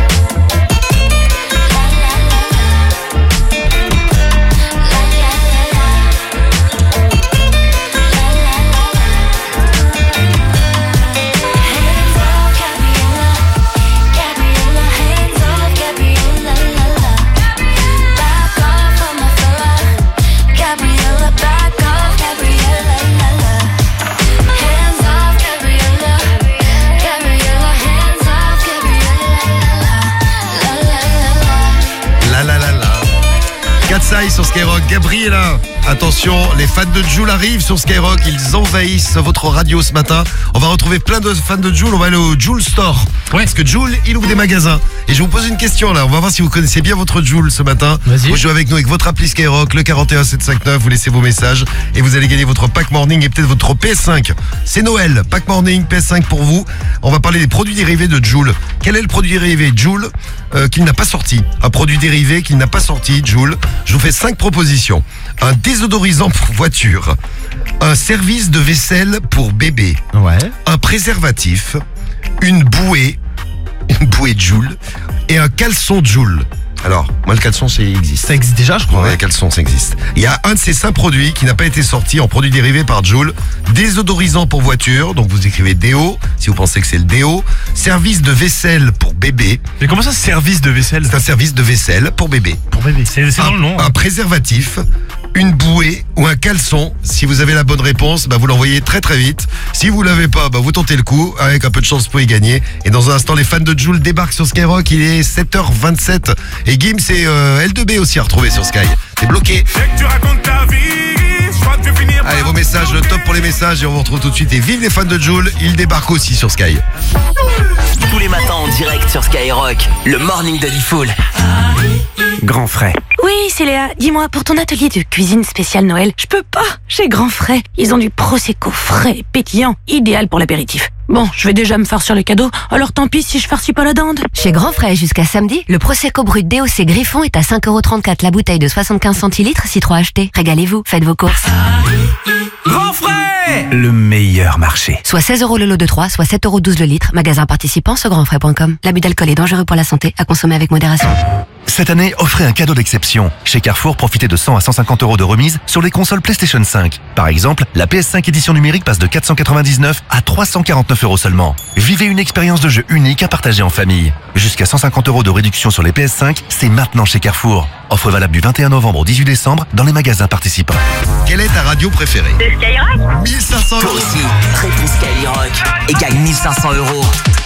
La la la la. Katsai sur Skyrock. Gabriella. Attention, les fans de Jul arrivent sur Skyrock. Ils envahissent votre radio ce matin. On va retrouver plein de fans de Jul. On va aller au Jul Store. Ouais. Parce que Jul, il ouvre des magasins. Et je vous pose une question là. On va voir si vous connaissez bien votre Jul ce matin. Vous jouez avec nous avec votre appli Skyrock, le quarante et un sept cent cinquante-neuf. Vous laissez vos messages et vous allez gagner votre pack morning et peut-être votre P S cinq. C'est Noël. Pack morning, P S cinq pour vous. On va parler des produits dérivés de Jul. Quel est le produit dérivé Jul euh, qu'il n'a pas sorti? Un produit dérivé qu'il n'a pas sorti, Jul. Je vous fais cinq propositions. Un désodorisant pour voiture, un service de vaisselle pour bébé, ouais. Un préservatif, une bouée, une bouée Jul et un caleçon Jul. Alors, moi le caleçon, ça existe. Ça existe déjà, je crois. Ouais, le caleçon, ça existe. Il y a un de ces cinq produits qui n'a pas été sorti en produit dérivé par Jul. Désodorisant pour voiture, donc vous écrivez déo, si vous pensez que c'est le déo. Service de vaisselle pour bébé. Mais comment ça, service de vaisselle? C'est un service de vaisselle pour bébé. Pour bébé, c'est dans le nom. Un préservatif, une bouée ou un caleçon. Si vous avez la bonne réponse, bah vous l'envoyez très très vite. Si vous l'avez pas, bah vous tentez le coup. Avec un peu de chance, vous pouvez gagner. Et dans un instant, les fans de Jul débarquent sur Skyrock. Il est sept heures vingt-sept. Et Gims et euh, L deux B aussi à retrouver sur Sky. C'est bloqué. Allez, vos messages, le top pour les messages. Et on vous retrouve tout de suite. Et vive les fans de Jul. Ils débarquent aussi sur Sky. Tous les matins en direct sur Skyrock, le morning de Diffoul. Grand frais. Oui, c'est Léa. Dis-moi, pour ton atelier de cuisine spéciale Noël, je peux pas. Chez Grand Frais, ils ont du Prosecco frais et pétillant, idéal pour l'apéritif. Bon, je vais déjà me farcir les cadeaux, alors tant pis si je farcis pas la dinde. Chez Grand Frais, jusqu'à samedi, le Prosecco brut D O C Griffon est à cinq euros trente-quatre la bouteille de soixante-quinze centilitres, si trois achetés. Régalez-vous, faites vos courses. Grand frais, le meilleur marché. Soit seize euros le lot de trois, soit sept euros douze le litre. Magasin participant sur grand frais point com. L'abus d'alcool est dangereux pour la santé, à consommer avec modération. Cette année, offrez un cadeau d'exception. Chez Carrefour, profitez de cent à cent cinquante euros de remise sur les consoles PlayStation cinq. Par exemple, la P S cinq édition numérique passe de quatre cent quatre-vingt-dix-neuf à trois cent quarante-neuf euros seulement. Vivez une expérience de jeu unique à partager en famille. Jusqu'à cent cinquante euros de réduction sur les P S cinq, c'est maintenant chez Carrefour. Offre valable du vingt et un novembre au dix-huit décembre dans les magasins participants. Quelle est ta radio préférée? De Skyrock. mille cinq cents Toi euros. aussi, réponse Skyrock et gagne mille cinq cents euros.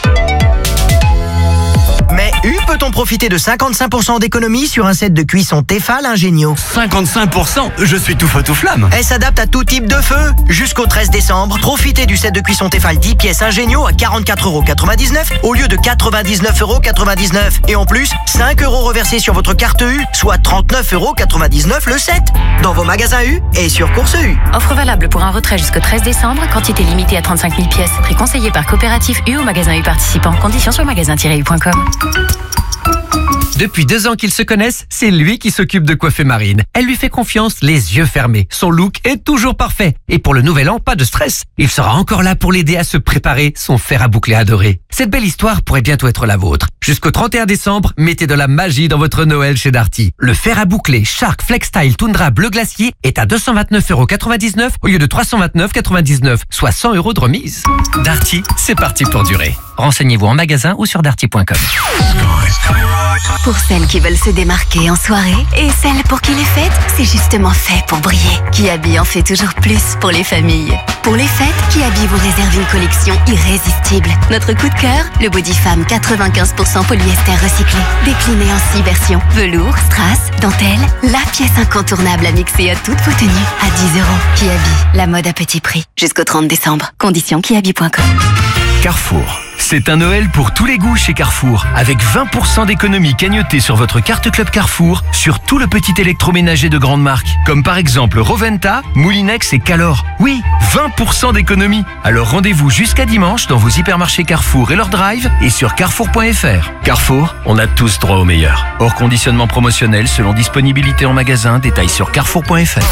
Mais U peut-on profiter de cinquante-cinq pour cent d'économie sur un set de cuisson Tefal Ingenio? cinquante-cinq pour cent? Je suis tout feu tout flamme. Elle s'adapte à tout type de feu. Jusqu'au treize décembre, profitez du set de cuisson Tefal dix pièces Ingenio à quarante-quatre euros quatre-vingt-dix-neuf au lieu de quatre-vingt-dix-neuf euros quatre-vingt-dix-neuf. Et en plus, cinq euros reversés sur votre carte U, soit trente-neuf euros quatre-vingt-dix-neuf le set. Dans vos magasins U et sur Course U. Offre valable pour un retrait jusqu'au treize décembre, quantité limitée à trente-cinq mille pièces. Prix conseillé par Coopératif U au magasin U participant. Conditions sur magasin tiret u point com. Depuis deux ans qu'ils se connaissent, c'est lui qui s'occupe de coiffer Marine. Elle lui fait confiance, les yeux fermés. Son look est toujours parfait. Et pour le nouvel an, pas de stress. Il sera encore là pour l'aider à se préparer son fer à boucler adoré. Cette belle histoire pourrait bientôt être la vôtre. Jusqu'au trente et un décembre, mettez de la magie dans votre Noël chez Darty. Le fer à boucler Shark Flex Style Tundra bleu glacier est à deux cent vingt-neuf euros quatre-vingt-dix-neuf au lieu de trois cent vingt-neuf euros quatre-vingt-dix-neuf, soit cent euros de remise. Darty, c'est parti pour durer. Renseignez-vous en magasin ou sur darty point com. Pour celles qui veulent se démarquer en soirée et celles pour qui les fêtes, c'est justement fait pour briller. Kiabi en fait toujours plus pour les familles. Pour les fêtes, Kiabi vous réserve une collection irrésistible. Notre coup de cœur, le Body Femme quatre-vingt-quinze pour cent polyester recyclé. Décliné en six versions. Velours, strass, dentelle, la pièce incontournable à mixer à toutes vos tenues. À dix euros. Kiabi, la mode à petit prix. Jusqu'au trente décembre. Conditions kiabi point com. Carrefour. C'est un Noël pour tous les goûts chez Carrefour. Avec vingt pour cent d'économie cagnotée sur votre carte Club Carrefour sur tout le petit électroménager de grande marque. Comme par exemple Roventa, Moulinex et Calor. Oui, vingt pour cent d'économie. Alors rendez-vous jusqu'à dimanche dans vos hypermarchés Carrefour et leur drive et sur carrefour point f r. Carrefour, on a tous droit au meilleur. Hors conditionnement promotionnel selon disponibilité en magasin. Détails sur carrefour point f r.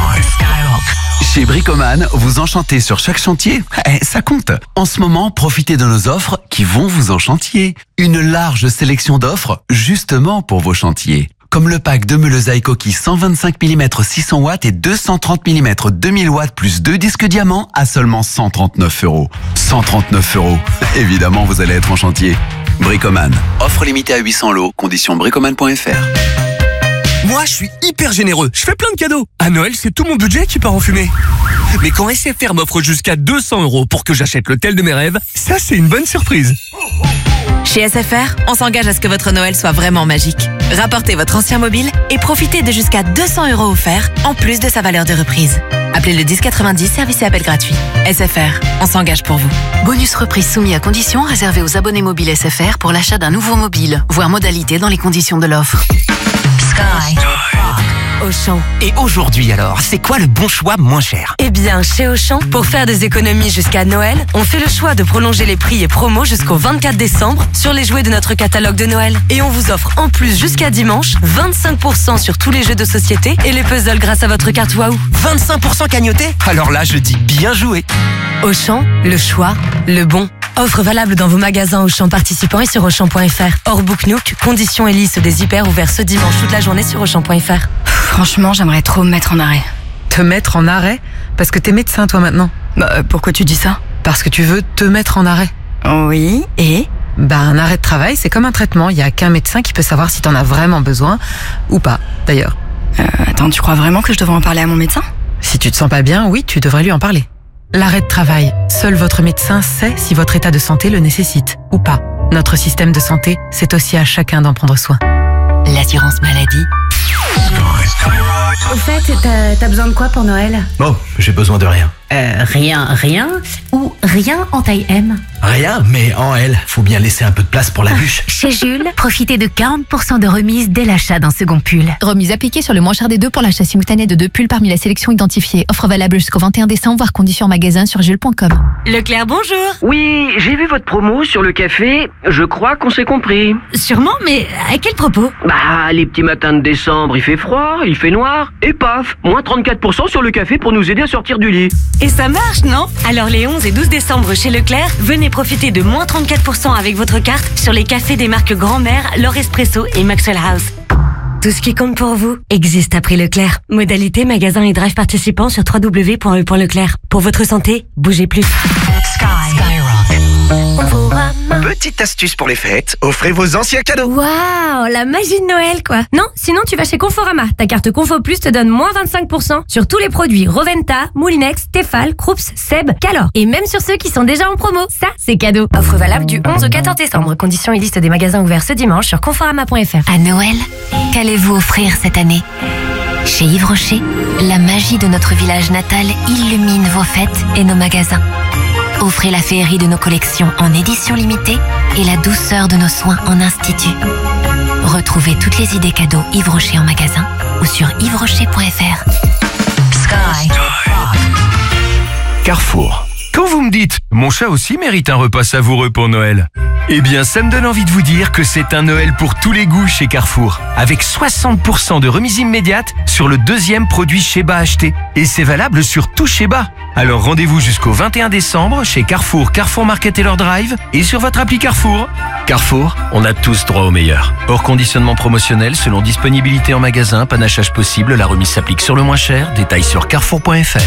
Chez Bricoman, vous enchantez sur chaque chantier. Eh, ça compte. En ce moment, profitez de nos offres qui vont vous enchantier. Une large sélection d'offres justement pour vos chantiers. Comme le pack de meules à coquilles cent vingt-cinq millimètres six cents watts et deux cent trente millimètres deux mille watts plus deux disques diamants à seulement cent trente-neuf euros. cent trente-neuf euros. Évidemment, vous allez être en chantier. Bricoman. Offre limitée à huit cents lots. Conditions bricoman point f r. Moi, je suis hyper généreux. Je fais plein de cadeaux. À Noël, c'est tout mon budget qui part en fumée. Mais quand S F R m'offre jusqu'à deux cents euros pour que j'achète le tel de mes rêves, ça, c'est une bonne surprise. Chez S F R, on s'engage à ce que votre Noël soit vraiment magique. Rapportez votre ancien mobile et profitez de jusqu'à deux cents euros offerts, en plus de sa valeur de reprise. Appelez le dix quatre-vingt-dix, service et appel gratuit. S F R, on s'engage pour vous. Bonus reprise soumis à conditions réservé aux abonnés mobiles S F R pour l'achat d'un nouveau mobile. Voir modalité dans les conditions de l'offre. Sky. Auchan. Et aujourd'hui alors, c'est quoi le bon choix moins cher? Eh bien, chez Auchan, pour faire des économies jusqu'à Noël, on fait le choix de prolonger les prix et promos jusqu'au vingt-quatre décembre sur les jouets de notre catalogue de Noël. Et on vous offre en plus jusqu'à dimanche vingt-cinq pour cent sur tous les jeux de société et les puzzles grâce à votre carte Waouh. vingt-cinq pour cent cagnoté? Alors là, je dis bien joué. Auchan, le choix, le bon. Offre valable dans vos magasins Auchan participants et sur Auchan point f r. Hors Book Nook, conditions et liste des hyper ouverts ce dimanche toute la journée sur Auchan point f r. Franchement, j'aimerais trop me mettre en arrêt. Te mettre en arrêt? Parce que t'es médecin toi maintenant. Bah, euh, pourquoi tu dis ça? Parce que tu veux te mettre en arrêt. Oui, et? Bah, un arrêt de travail, c'est comme un traitement. Il y a qu'un médecin qui peut savoir si t'en as vraiment besoin ou pas, d'ailleurs. Euh, attends, tu crois vraiment que je devrais en parler à mon médecin? Si tu te sens pas bien, oui, tu devrais lui en parler. L'arrêt de travail. Seul votre médecin sait si votre état de santé le nécessite ou pas. Notre système de santé, c'est aussi à chacun d'en prendre soin. L'assurance maladie. Au fait, t'as, t'as besoin de quoi pour Noël? Oh, j'ai besoin de rien. Euh, rien, rien ou rien en taille M? Rien, mais en L, faut bien laisser un peu de place pour la bûche. Chez Jules, profitez de quarante pour cent de remise dès l'achat d'un second pull. Remise appliquée sur le moins cher des deux pour l'achat simultané de deux pulls parmi la sélection identifiée. Offre valable jusqu'au vingt et un décembre, voire conditions en magasin sur jules point com. Leclerc, bonjour. Oui, j'ai vu votre promo sur le café. Je crois qu'on s'est compris. Sûrement, mais à quel propos? Bah, les petits matins de décembre, il fait froid, il fait noir, et paf, moins trente-quatre pour cent sur le café pour nous aider à sortir du lit. Et ça marche, non? Alors les onze et douze décembre chez Leclerc, venez profiter de moins trente-quatre pour cent avec votre carte sur les cafés des marques Grand-Mère, L'Or Espresso et Maxwell House. Tout ce qui compte pour vous existe à prix Leclerc. Modalité, magasin et drive participants sur w w w point e point leclerc. Pour votre santé, bougez plus. Petite astuce pour les fêtes, offrez vos anciens cadeaux. Waouh, la magie de Noël, quoi. Non, sinon tu vas chez Conforama. Ta carte Confo Plus te donne moins vingt-cinq pour cent sur tous les produits Roventa, Moulinex, Tefal, Krups, Seb, Calor. Et même sur ceux qui sont déjà en promo. Ça, c'est cadeau. Offre valable du onze au quatorze décembre. Conditions et liste des magasins ouverts ce dimanche sur conforama point f r. À Noël, qu'allez-vous offrir cette année? Chez Yves Rocher, la magie de notre village natal illumine vos fêtes et nos magasins. Offrez la féerie de nos collections en édition limitée et la douceur de nos soins en institut. Retrouvez toutes les idées cadeaux Yves Rocher en magasin ou sur yves rocher point f r. Sky. Carrefour. Quand vous me dites « Mon chat aussi mérite un repas savoureux pour Noël », eh bien ça me donne envie de vous dire que c'est un Noël pour tous les goûts chez Carrefour, avec soixante pour cent de remise immédiate sur le deuxième produit Sheba acheté. Et c'est valable sur tout Sheba. Alors rendez-vous jusqu'au vingt et un décembre chez Carrefour, Carrefour Market et leur drive et sur votre appli Carrefour. Carrefour, on a tous droit au meilleur. Hors conditionnement promotionnel, selon disponibilité en magasin, panachage possible, la remise s'applique sur le moins cher. Détails sur carrefour point f r.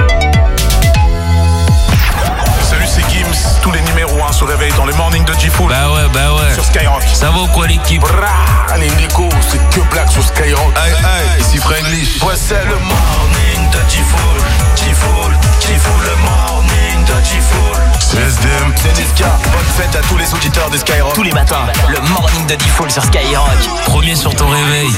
Salut, c'est Gims. Tous les numéros un se réveillent dans le morning de G-Fool. Bah ouais, bah ouais. Sur Skyrock. Ça va ou quoi l'équipe? Brrrah. Allez Nico, c'est que black sur Skyrock. Aïe aïe, ici Franglish. Ouais c'est le morning de Tifoul. Tifoul, Tifoul, le morning de Tifoul. C'est S D M. C'est Niska, bonne fête à tous les auditeurs de Skyrock. Tous les matins, le morning de Diffoul sur Skyrock. Premier sur ton réveil.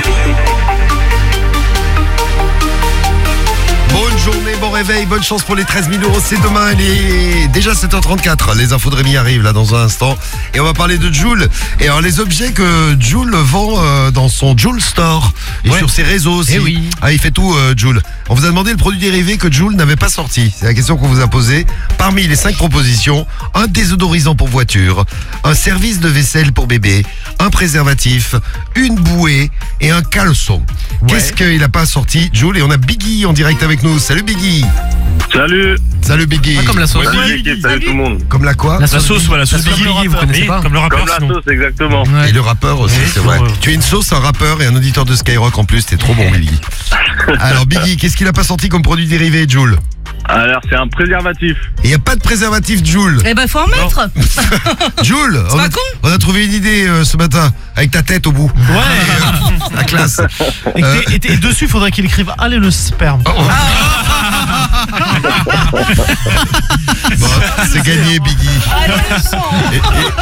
Bonne journée, bon réveil, bonne chance pour les treize mille euros, c'est demain, il est déjà sept heures trente-quatre, les infos de Rémi arrivent là dans un instant, et on va parler de Joule, et alors les objets que Joule vend euh, dans son Joule Store, et ouais. sur ses réseaux aussi, eh oui. ah, il fait tout euh, Joule. On vous a demandé le produit dérivé que Joule n'avait pas sorti, c'est la question qu'on vous a posée, parmi les cinq propositions, un désodorisant pour voiture, un service de vaisselle pour bébé, un préservatif, une bouée et un caleçon. Ouais. Qu'est-ce qu'il n'a pas sorti Joule? Et on a Biggie en direct avec nous. Salut Biggie. Salut. Salut Biggie. Ah, comme la sauce. Ouais, Biggie, salut tout le monde. Comme la quoi? La sauce, la sauce, voilà, sauce Biggie, vous connaissez pas. Comme le rappeur. Comme la sinon. sauce, exactement. Ouais. Et le rappeur aussi, ouais, c'est vrai. ouais. Tu es une sauce, un rappeur et un auditeur de Skyrock en plus, t'es trop bon Biggie. Alors Biggie, qu'est-ce qu'il a pas sorti comme produit dérivé Joule? Alors c'est un préservatif. Il n'y a pas de préservatif Joule. Eh ben faut en mettre. Joule, c'est on, pas a, con. on a trouvé une idée euh, ce matin, avec ta tête au bout. Ouais. Euh, la classe. Et, euh, et, et dessus, il faudrait qu'il écrive allez le sperme. Oh, oh. Bon, c'est gagné Biggie. Et,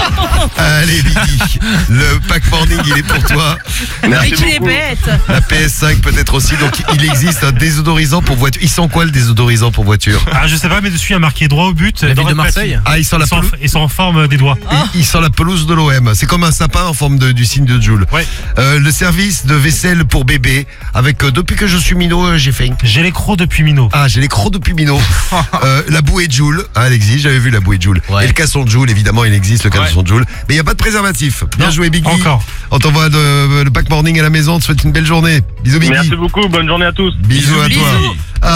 et, allez Biggie, le pack morning il est pour toi. Merci beaucoup. Il est bête. La P S cinq peut-être aussi, donc il existe un désodorisant pour voiture. Il sent quoi le désodorisant pour voiture? Ah je sais pas, mais dessus il y a marqué droit au but. La ville de Marseille. Ah il sent la pelouse. Ils sont en forme des doigts. Ah. Il, il sent la pelouse de l'O M. C'est comme un sapin en forme de, du signe de Joule. Ouais. Euh, le service de vaisselle pour bébé, avec euh, depuis que je suis minot, euh, j'ai fait. J'ai les crocs depuis minot. Ah j'ai les crocs depuis minot. euh, la bouée Joule, hein, elle existe, j'avais vu la bouée Joule. Ouais. Et le caleçon Joule, évidemment il existe le caleçon ouais. Joule. Mais il n'y a pas de préservatif. Bien non, joué Biggie. Encore. On t'envoie de, le pack morning à la maison, on te souhaite une belle journée. Bisous Biggie. Merci beaucoup, bonne journée à tous. Bisous, Bisous à toi. Bisous.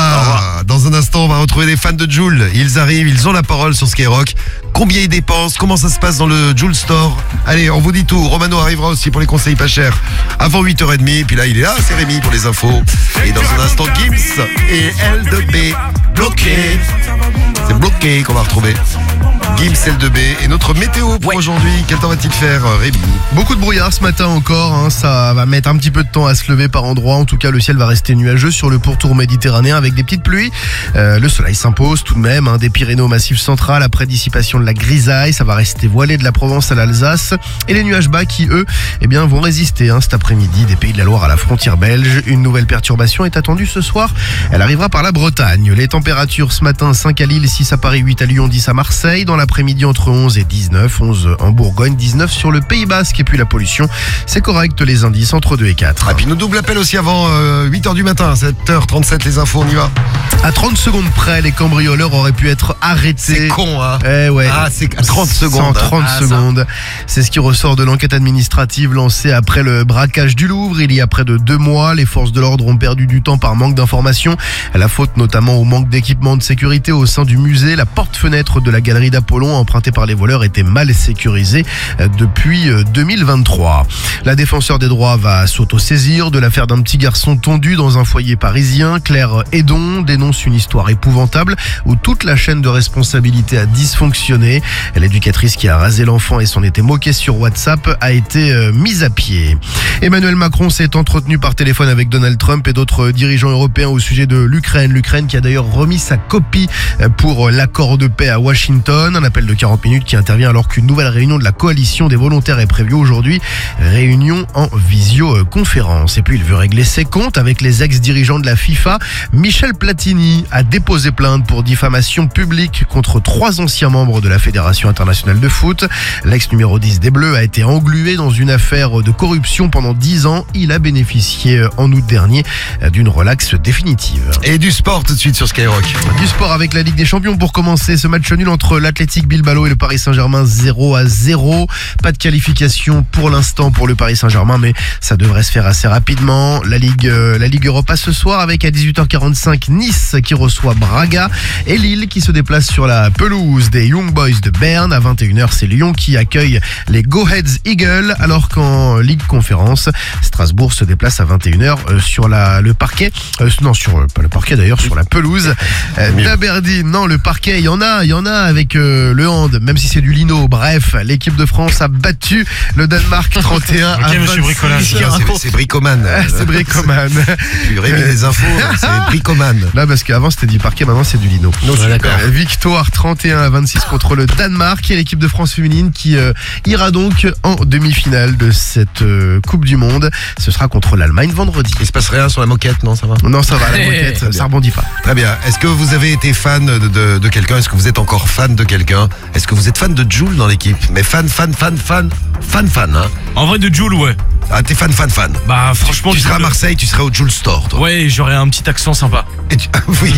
Ah, dans un instant on va retrouver les fans de Joule. Ils arrivent, ils ont la parole sur Skyrock. Combien ils dépensent, comment ça se passe dans le Joule Store. Allez, on vous dit tout. Romano arrivera aussi pour les conseils pas chers avant huit heures trente. Puis là il est là, c'est Rémi pour les infos. Et dans un instant Gims et L deux B bloqué. C'est bloqué qu'on va retrouver. Gims L deux B et notre météo pour ouais. aujourd'hui. Quel temps va-t-il faire, Rémi? Beaucoup de brouillard ce matin encore, hein. Ça va mettre un petit peu de temps à se lever par endroits. En tout cas, le ciel va rester nuageux sur le pourtour méditerranéen avec des petites pluies. Euh, le soleil s'impose tout de même, hein. Des Pyrénées au Massif central après dissipation de la grisaille. Ça va rester voilé de la Provence à l'Alsace. Et les nuages bas qui, eux, eh bien, vont résister hein, cet après-midi des Pays de la Loire à la frontière belge. Une nouvelle perturbation est attendue ce soir. Elle arrivera par la Bretagne. Les températures ce matin, cinq à Lille, six à Paris, huit à Lyon, dix à Marseille. Dans l'après-midi, entre onze et dix-neuf. onze en Bourgogne, dix-neuf sur le Pays Basque. Et puis la pollution, c'est correct, les indices entre deux et quatre. Et puis nous double appel aussi avant euh, huit heures du matin, sept heures trente-sept, les infos, on y va. À trente secondes près, les cambrioleurs auraient pu être arrêtés. C'est con, hein. Eh ouais. Ah, c'est à trente secondes. trente ah, secondes. C'est ce qui ressort de l'enquête administrative lancée après le braquage du Louvre. Il y a près de deux mois, les forces de l'ordre ont perdu du temps par manque d'informations. La faute notamment au manque d'équipement de sécurité au sein du musée. La porte-fenêtre de la galerie d'Apollon empruntée par les voleurs était mal sécurisée depuis deux mille vingt-trois. La défenseur des droits va s'auto-saisir de l'affaire d'un petit garçon tondu dans un foyer parisien. Claire Hédon dénonce une histoire épouvantable où toute la chaîne de responsabilité a dysfonctionné. L'éducatrice qui a rasé l'enfant et s'en était moquée sur WhatsApp a été euh, mise à pied. Emmanuel Macron s'est entretenu par téléphone avec Donald Trump et d'autres dirigeants européens au sujet de l'Ukraine. L'Ukraine qui a d'ailleurs remis sa copie pour l'accord de paix à Washington. Un appel de quarante minutes qui intervient alors qu'une nouvelle réunion de la coalition des volontaires est prévue aujourd'hui. Réunion en visioconférence. Et puis il veut régler ses comptes avec les ex-dirigeants de la FIFA. Michel Platini a déposé plainte pour diffamation publique contre trois anciens membres de la Fédération internationale de foot. L'ex numéro dix des Bleus a été englué dans une affaire de corruption pendant dix ans. Il a bénéficié en août dernier d'une relaxe définitive. Et du sport tout de suite sur Skyrock. Du sport avec la Ligue des Champions pour commencer. Ce match nul entre l'Athletic Bilbao et le Paris Saint-Germain, zéro à zéro. Pas de qualification pour l'instant pour le Paris Saint-Germain, mais ça devrait se faire assez rapidement. La Ligue, euh, la Ligue Europa ce soir avec à dix-huit heures quarante-cinq Nice qui reçoit Braga et Lille qui se déplace sur la pelouse des Young Boys de Berne. À vingt et une heures, c'est Lyon qui accueille les Go Ahead Eagles, alors qu'en Ligue Conférence, Strasbourg se déplace à vingt et une heures euh, sur la, le parquet, euh, non sur euh, pas le parquet d'ailleurs, sur la pelouse euh, d'Aberdeen. Non, le parquet, il y en a, il y en a avec euh, le hand, même si c'est du lino. Bref, l'équipe de France a battu le Danemark trente et un à vingt-huit. suis bricolage. C'est- C'est bricoman. C'est bricoman. Tu révises les infos, c'est bricoman. Là, parce qu'avant c'était du parquet, maintenant c'est du lino. Non, Super. d'accord. Victoire trente et un à vingt-six contre le Danemark et l'équipe de France féminine qui euh, ira donc en demi-finale de cette euh, Coupe du Monde. Ce sera contre l'Allemagne vendredi. Il se passe rien sur la moquette, non, ça va? Non, ça va, la moquette, Très ça bien. rebondit pas. Très bien. Est-ce que vous avez été fan de, de, de quelqu'un? Est-ce que vous êtes encore fan de quelqu'un? Est-ce que vous êtes fan de Jul dans l'équipe? Mais fan, fan, fan, fan, fan, fan, hein? En vrai, de Jul, ouais. Ah, t'es fan, fan, fan. Bah, franchement, Tu Jul- seras à Marseille, tu seras au Jul Store, toi. Ouais, j'aurais un petit accent sympa. Et tu- oui.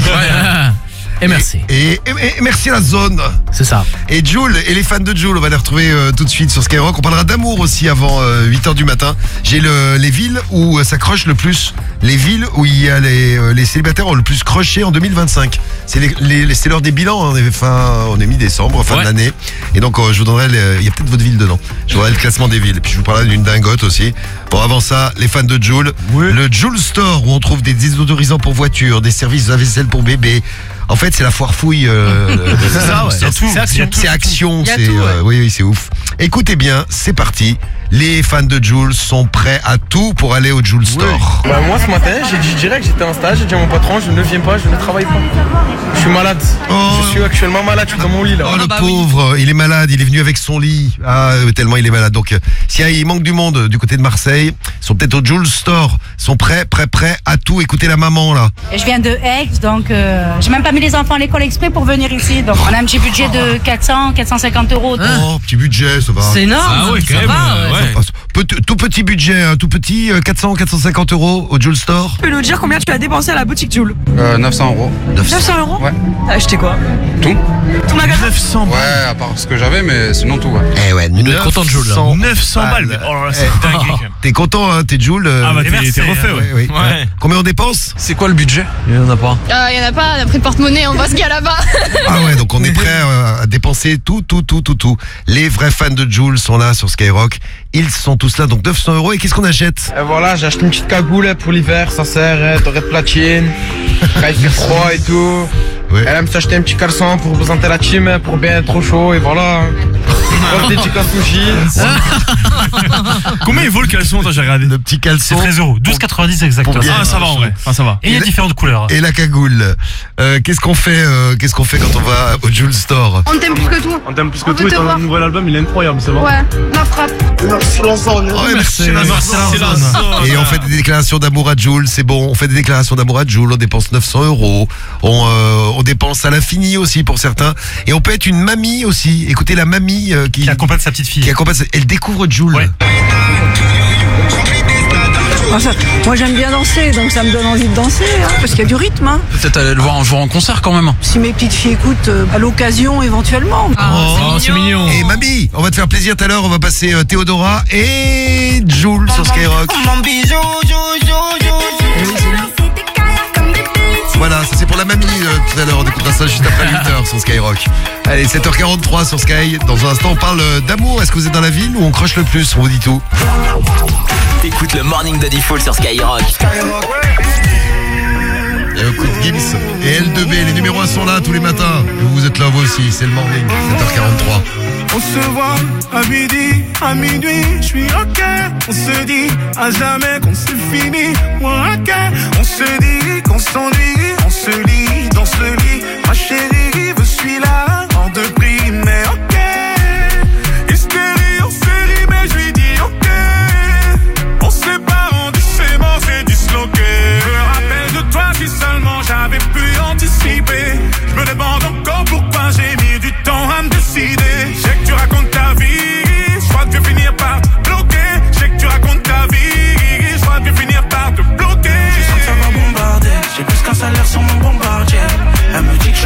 Et merci. Et, et- et merci la zone. C'est ça. Et Jul, et les fans de Jul, on va les retrouver euh, tout de suite sur Skyrock. On parlera d'amour aussi avant euh, huit heures du matin. J'ai le, les villes où euh, ça croche le plus. Les villes où il y a les, euh, les célibataires ont le plus croché en deux mille vingt-cinq. C'est les, les- les- c'est l'heure des bilans. hein. On est fin, on est mi-décembre, fin Ouais. de l'année. Et donc euh, je vous donnerai, les- il y a peut-être votre ville dedans. Je vous donnerai le classement des villes. Puis je vous parlerai d'une dingote aussi. Bon, avant ça, les fans de Jul. Le Jul Store où on trouve des désodorisants pour voitures, des services de vaisselle pour bébés. En fait, c'est la foire fouille. euh, de- C'est ça, ouais. c'est C'est tout. c'est action. Il y a tout. C'est action. Il y a C'est tout, ouais. euh, oui, oui, c'est ouf. Écoutez bien, c'est parti. Les fans de Jul sont prêts à tout pour aller au Jul Store. Bah, moi ce matin j'ai dit direct, j'étais en stage, j'ai dit à mon patron je ne viens pas, je ne travaille pas. Je suis malade. Je suis actuellement malade, je suis dans mon lit là. Oh le pauvre, il est malade, il est venu avec son lit. Ah, euh, tellement il est malade. Donc, euh, s'il y a- il manque du monde euh, du côté de Marseille, ils sont peut-être au Jul Store. Ils sont prêts, prêts, prêts à tout. Écoutez la maman là. Et je viens de Aix, donc euh, j'ai même pas mis les enfants à l'école exprès pour venir ici. Donc on a un petit budget de quatre cents, quatre cent cinquante euros. Oh, petit budget, ça va. C'est énorme. Ah ouais, quand Ça même. va, euh, ouais. ouais. Ah, petit- tout petit budget, hein, tout petit, euh, quatre cents, quatre cent cinquante euros au Jul Store. Tu peux nous dire combien tu as dépensé à la boutique Joule? Euh, neuf cents euros. neuf cents euros? Ouais. T'as acheté quoi? Tout. Tout magasin? neuf cents Ouais, à part ce que j'avais, mais sinon tout, ouais. Eh ouais, On est content de Jul, là. neuf cents neuf cents balles, mais oh là là, c'est Eh, dingue, quand même. T'es content, hein, t'es Jul. euh, Ah bah, et t'es- merci, t'es refait, hein. ouais. Oui, oui. Ouais. Combien on dépense? C'est quoi le budget? Il y en a pas. Il y en a pas, on a pris le porte-monnaie, on voit ce qu'il y a là-bas. Ah ouais, donc on est prêt euh, à dépenser tout, tout, tout, tout, tout. Les vrais fans de Jul sont là sur Skyrock. Ils sont tous là, donc neuf cents euros. Et qu'est-ce qu'on achète? Et voilà, j'ai acheté une petite cagoule pour l'hiver, ça sert, hein, dorée de platine, quand il fait froid et tout. Elle aime s'acheter un petit caleçon pour représenter la team, hein, pour bien être au chaud, et voilà. Pose des petits sushi. Combien il vaut le caleçon? Attends, j'ai regardé. Le petit caleçon. C'est treize euros. douze quatre-vingt-dix exactement. Pour bien- Ah, ça va en vrai. Ah, ça va. Et il y a différentes couleurs. Et la cagoule. Euh, qu'est-ce qu'on fait, euh, qu'est-ce qu'on fait quand on va au Jul Store? On t'aime plus que tout. On t'aime plus On que tout veut et te ton voir. nouvel album il est incroyable, c'est bon? Ouais, la frappe. Merci la zone. Oh, ouais, merci, la merci, zone. la la zone. zone. Et on fait des déclarations d'amour à Jul, c'est bon. On fait des déclarations d'amour à Jul, on dépense neuf cents euros. On, euh, on dépense à l'infini aussi pour certains. Et on peut être une mamie aussi. Écoutez la mamie euh, qui, Qui accompagne sa petite fille. qui accompagne. Elle découvre Jul. Ah, ça- moi j'aime bien danser, donc ça me donne envie de danser, hein, parce qu'il y a du rythme. Hein. Peut-être aller le voir un jour en concert quand même. Si mes petites filles écoutent euh, à l'occasion éventuellement. Oh, c'est mignon. Et mamie, on va te faire plaisir tout à l'heure. On va passer euh, Théodora et Jul sur Skyrock. Voilà, ça c'est pour la mamie euh, tout à l'heure. On écoutera ça juste après huit heures sur Skyrock. Allez, sept heures quarante-trois sur Sky. Dans un instant, on parle euh, d'amour. Est-ce que vous êtes dans la ville ou on croche le plus? On vous dit tout. T'écoutes le Morning de Diffoul sur Skyrock. Et au coup de Gims et L deux B, les numéros un sont là tous les matins. Et vous êtes là vous aussi, c'est le morning, sept heures quarante-trois. On se voit à midi, à minuit, je suis ok. On se dit à jamais qu'on se finit, moi ok. On se dit qu'on s'ennuie, on se lit dans ce lit. Ma chérie, je suis là, hors de prix, mais ok. Hystérie, on série, mais je lui dis ok. On s'est pas rendu, c'est mort, c'est disloqué. Je me rappelle de toi si seulement j'avais pu anticiper. Je me demande encore pourquoi j'ai mis du temps à me décider. Je sais que tu racontes ta vie, je crois que je vais finir par te bloquer. Je sais que tu racontes ta vie, je crois que je vais finir par te bloquer. Je sens que ça va bombarder, j'ai plus qu'un salaire sur mon bombardier. Elle me dit que je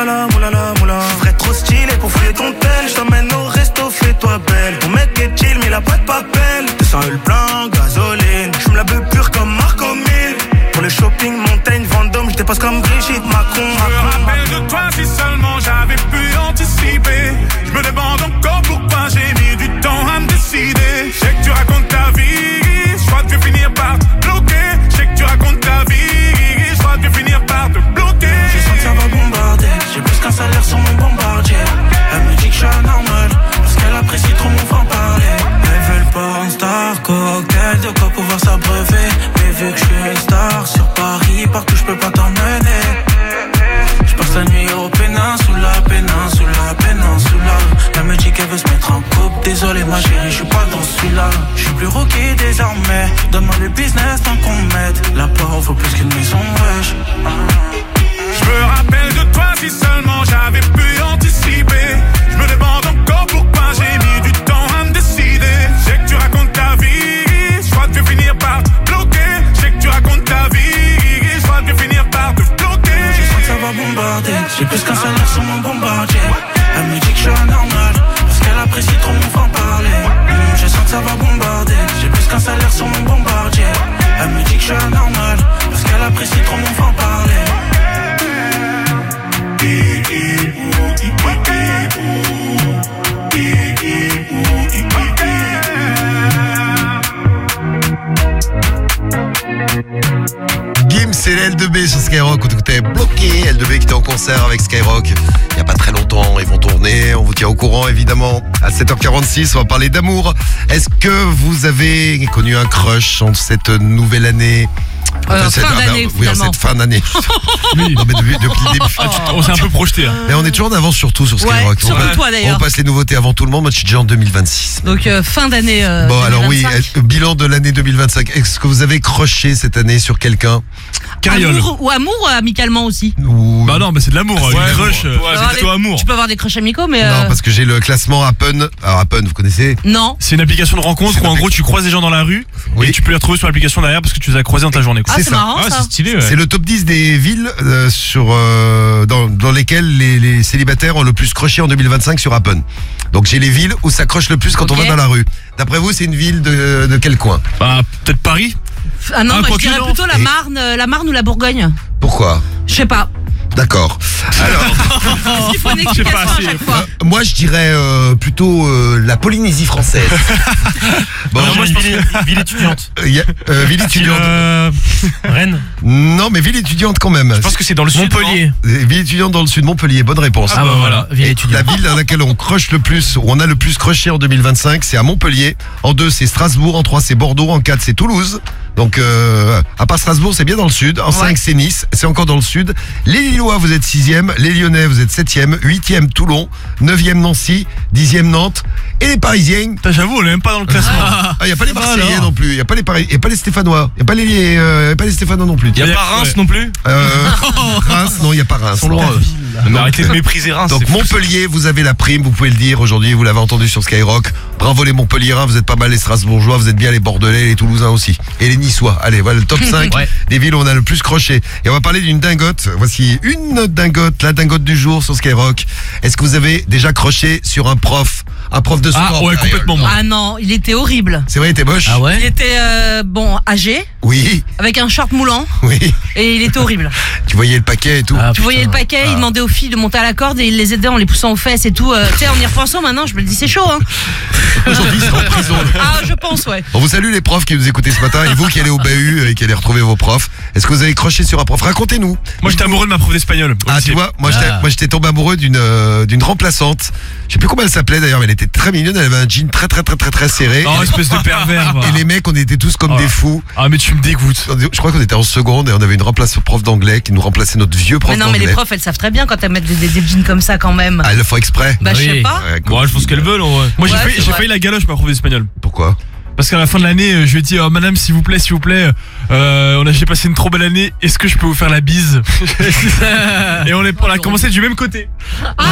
moulala, moulala, moulala. J'serais trop stylé pour fouiller ton tel. J't'emmène au resto, fais-toi belle. Ton mec est chill, mais il a pas de papel. deux cents le plein, gasoline. J'me la beuh pure comme Marco Mille. Pour le shopping, montagne, Vendôme, j'dépasse comme Brigitte Macron. Je me rappelle de toi si seulement j'avais pu anticiper. Je me demande encore pourquoi j'ai mis du temps à me décider. Je sais que tu racontes ta vie, je crois que tu vas finir par te bloquer. Je sais que tu racontes ta vie, je crois que tu vas finir par te bloquer. Je sens que ça va bombarder, j'ai plus qu'un salaire sur mon bombardier. Elle me dit que je suis anormal, parce qu'elle apprécie trop mon franc-parler. Elle veut le porn star, cocktail, de quoi pouvoir s'abreuver. Mais vu que je suis une star sur Paris, partout je peux pas t'emmener. Je passe la nuit au péninsula, péninsula, péninsula. Elle me dit qu'elle veut se mettre en couple. Désolé ma chérie, je suis pas dans celui-là. Je suis plus rookie désormais. Donne-moi le business tant qu'on m'aide. La porte vaut plus qu'une maison, wesh. Je me rappelle de toi si seulement j'avais pu anticiper. Je me demande encore pourquoi j'ai mis du temps à me décider. Je sais que tu racontes ta vie, je crois que tu vas finir par te bloquer. Je sais que tu racontes ta vie, je crois que tu vas finir par te bloquer. Je sens que ça va bombarder, j'ai plus qu'un salaire sur mon bombardier. Elle me dit que je suis anormal, parce qu'elle apprécie trop mon franc-parler. Mmh, je sens que ça va bombarder, j'ai plus qu'un salaire sur mon bombardier. Elle me dit que je suis anormal, parce qu'elle apprécie trop mon franc-parler. Gims et les L deux B sur Skyrock, où tout est bloqué. L deux B qui était en concert avec Skyrock il n'y a pas très longtemps, ils vont tourner, on vous tient au courant évidemment. À sept heures quarante-six, on va parler d'amour. Est-ce que vous avez connu un crush en cette nouvelle année? Euh, cette, fin d'année, oui, en cette fin d'année. Oui. Non, mais depuis, depuis le début. Ah, tu- on s'est un peu projeté. Hein. Mais on est toujours en avance surtout sur Skyrock. Ouais, on, surtout passe, toi, d'ailleurs. on passe les nouveautés avant tout le monde. Moi, je suis déjà en deux mille vingt-six. Donc euh, fin d'année. Euh, Bon, alors oui, deux mille vingt-cinq. euh, bilan de l'année deux mille vingt-cinq. Est-ce que vous avez croché cette année sur quelqu'un? Carriole. Amour ou amour ou amicalement aussi. Ou... Bah non, bah c'est de l'amour. Ouais, Une crush, ouais, euh, Tu peux c'est avoir plutôt des- amour. Tu peux avoir des crushs amicaux, mais. euh, Non, parce que j'ai le classement Happen. Alors Happen, vous connaissez? Non. C'est une application de rencontre C'est où en une gros tu croises des gens dans la rue Oui. et tu peux les retrouver sur l'application derrière parce que tu les as croisés dans ta journée. quoi. Ah, c'est c'est ça. marrant Ah, ça. c'est stylé. Ouais. C'est le top dix des villes euh, sur, euh, dans, dans lesquelles les, les célibataires ont le plus croché en deux mille vingt-cinq sur Happen. Donc j'ai les villes où ça croche le plus quand Ok. on va dans la rue. D'après vous, c'est une ville de, de quel coin? Bah peut-être Paris. Ah non, Ah, moi, je quoique dirais non. plutôt la Et- Marne, euh, la Marne ou la Bourgogne. Pourquoi? Je sais pas. D'accord. Alors, Parce qu'il faut une Je sais explication pas, à c'est- chaque fois. euh, moi je dirais euh, plutôt euh, la Polynésie française. Bon, Non, moi, je pense que- Ville étudiante. il y a, euh, ville étudiante. Euh, Rennes. Non, mais ville étudiante quand même. Je pense que c'est dans le sud. Montpellier. Euh, Ville étudiante dans le sud, Montpellier, bonne réponse. Ah bah voilà. Ville Et étudiante. la ville dans laquelle on croche le plus, où on a le plus croché en deux mille vingt-cinq, c'est à Montpellier. En deux, c'est Strasbourg. En trois, c'est Bordeaux. En quatre, c'est Toulouse. Donc, euh, à part Strasbourg, c'est bien dans le sud. En cinq, c'est Nice. C'est encore dans le sud. Les Lillois, vous êtes sixième. Les Lyonnais, vous êtes septième. Huitième, Toulon. Neuvième, Nancy. Dixième, Nantes. Et les Parisiens. Putain, j'avoue, on est même pas dans le classement. Ah, il n'y a pas les Ah, Marseillais alors. non plus. Il n'y a pas les Paris, il y a pas les Stéphanois. Il n'y a pas les, euh, y a pas les Stéphanois non plus. Y a pas Reims non plus. Euh, Reims, non, il n'y a pas Reims. Ils sont non. loin. Mais arrêtez de mépriser Reims. Donc c'est fou. Montpellier, vous avez la prime, vous pouvez le dire aujourd'hui, vous l'avez entendu sur Skyrock. Bravo les Montpelliérains, vous êtes pas mal les Strasbourgeois, vous êtes bien les Bordelais, les Toulousains aussi. Et les Niçois. Allez, voilà le top cinq Ouais. des villes où on a le plus croché. Et on va parler d'une dingote. Voici une dingote, la dingote du jour sur Skyrock. Est-ce que vous avez déjà croché sur un prof? Un prof de sport? Ah ouais, complètement moi. Ah non, il était horrible. C'est vrai, il était moche? Ah Il ouais. était euh, bon âgé, Oui, avec un short moulant, oui. et il était horrible. Tu voyais le paquet et tout. Ah, Tu voyais putain. le paquet, il demandait aux filles de monter à la corde et il les aidait en les poussant aux fesses et tout. Euh, tu sais, en y repensant maintenant, je me dis c'est chaud, hein. Aujourd'hui, c'est en prison. Ah, je pense, ouais. On vous salue les profs qui nous écoutez ce matin et vous qui allez au bahut et qui allez retrouver vos profs. Est-ce que vous avez croché sur un prof? Racontez-nous. Moi j'étais amoureux de ma prof d'espagnol. au Ah, lycée. tu vois, moi j'étais Ah. moi j'étais tombé amoureux d'une euh, d'une remplaçante. Je sais plus comment elle s'appelait d'ailleurs, mais elle était très mignonne, elle avait un jean très très très très très serré. Oh, espèce de pervers. va. Et les mecs, on était tous comme Oh. des fous. Ah mais tu me dégoûtes. Je crois qu'on était en seconde et on avait une remplaçante prof d'anglais qui nous remplaçait notre vieux prof Mais non, mais d'anglais. les profs, elles savent très bien quand elles mettent des, des, des jeans comme ça quand même. Ah, elles le font exprès. Bah, je sais oui. pas. Ouais, Bon, je pense qu'elles veulent en vrai. Moi j'ai Ouais, failli, c'est j'ai vrai. failli la galoche ma prof d'espagnol. Pourquoi? Parce qu'à la fin de l'année, euh, je lui ai dit, oh, madame, s'il vous plaît, s'il vous plaît, euh, on a j'ai passé une trop belle année. Est-ce que je peux vous faire la bise? Et on, est, on a commencé du même côté. Ah,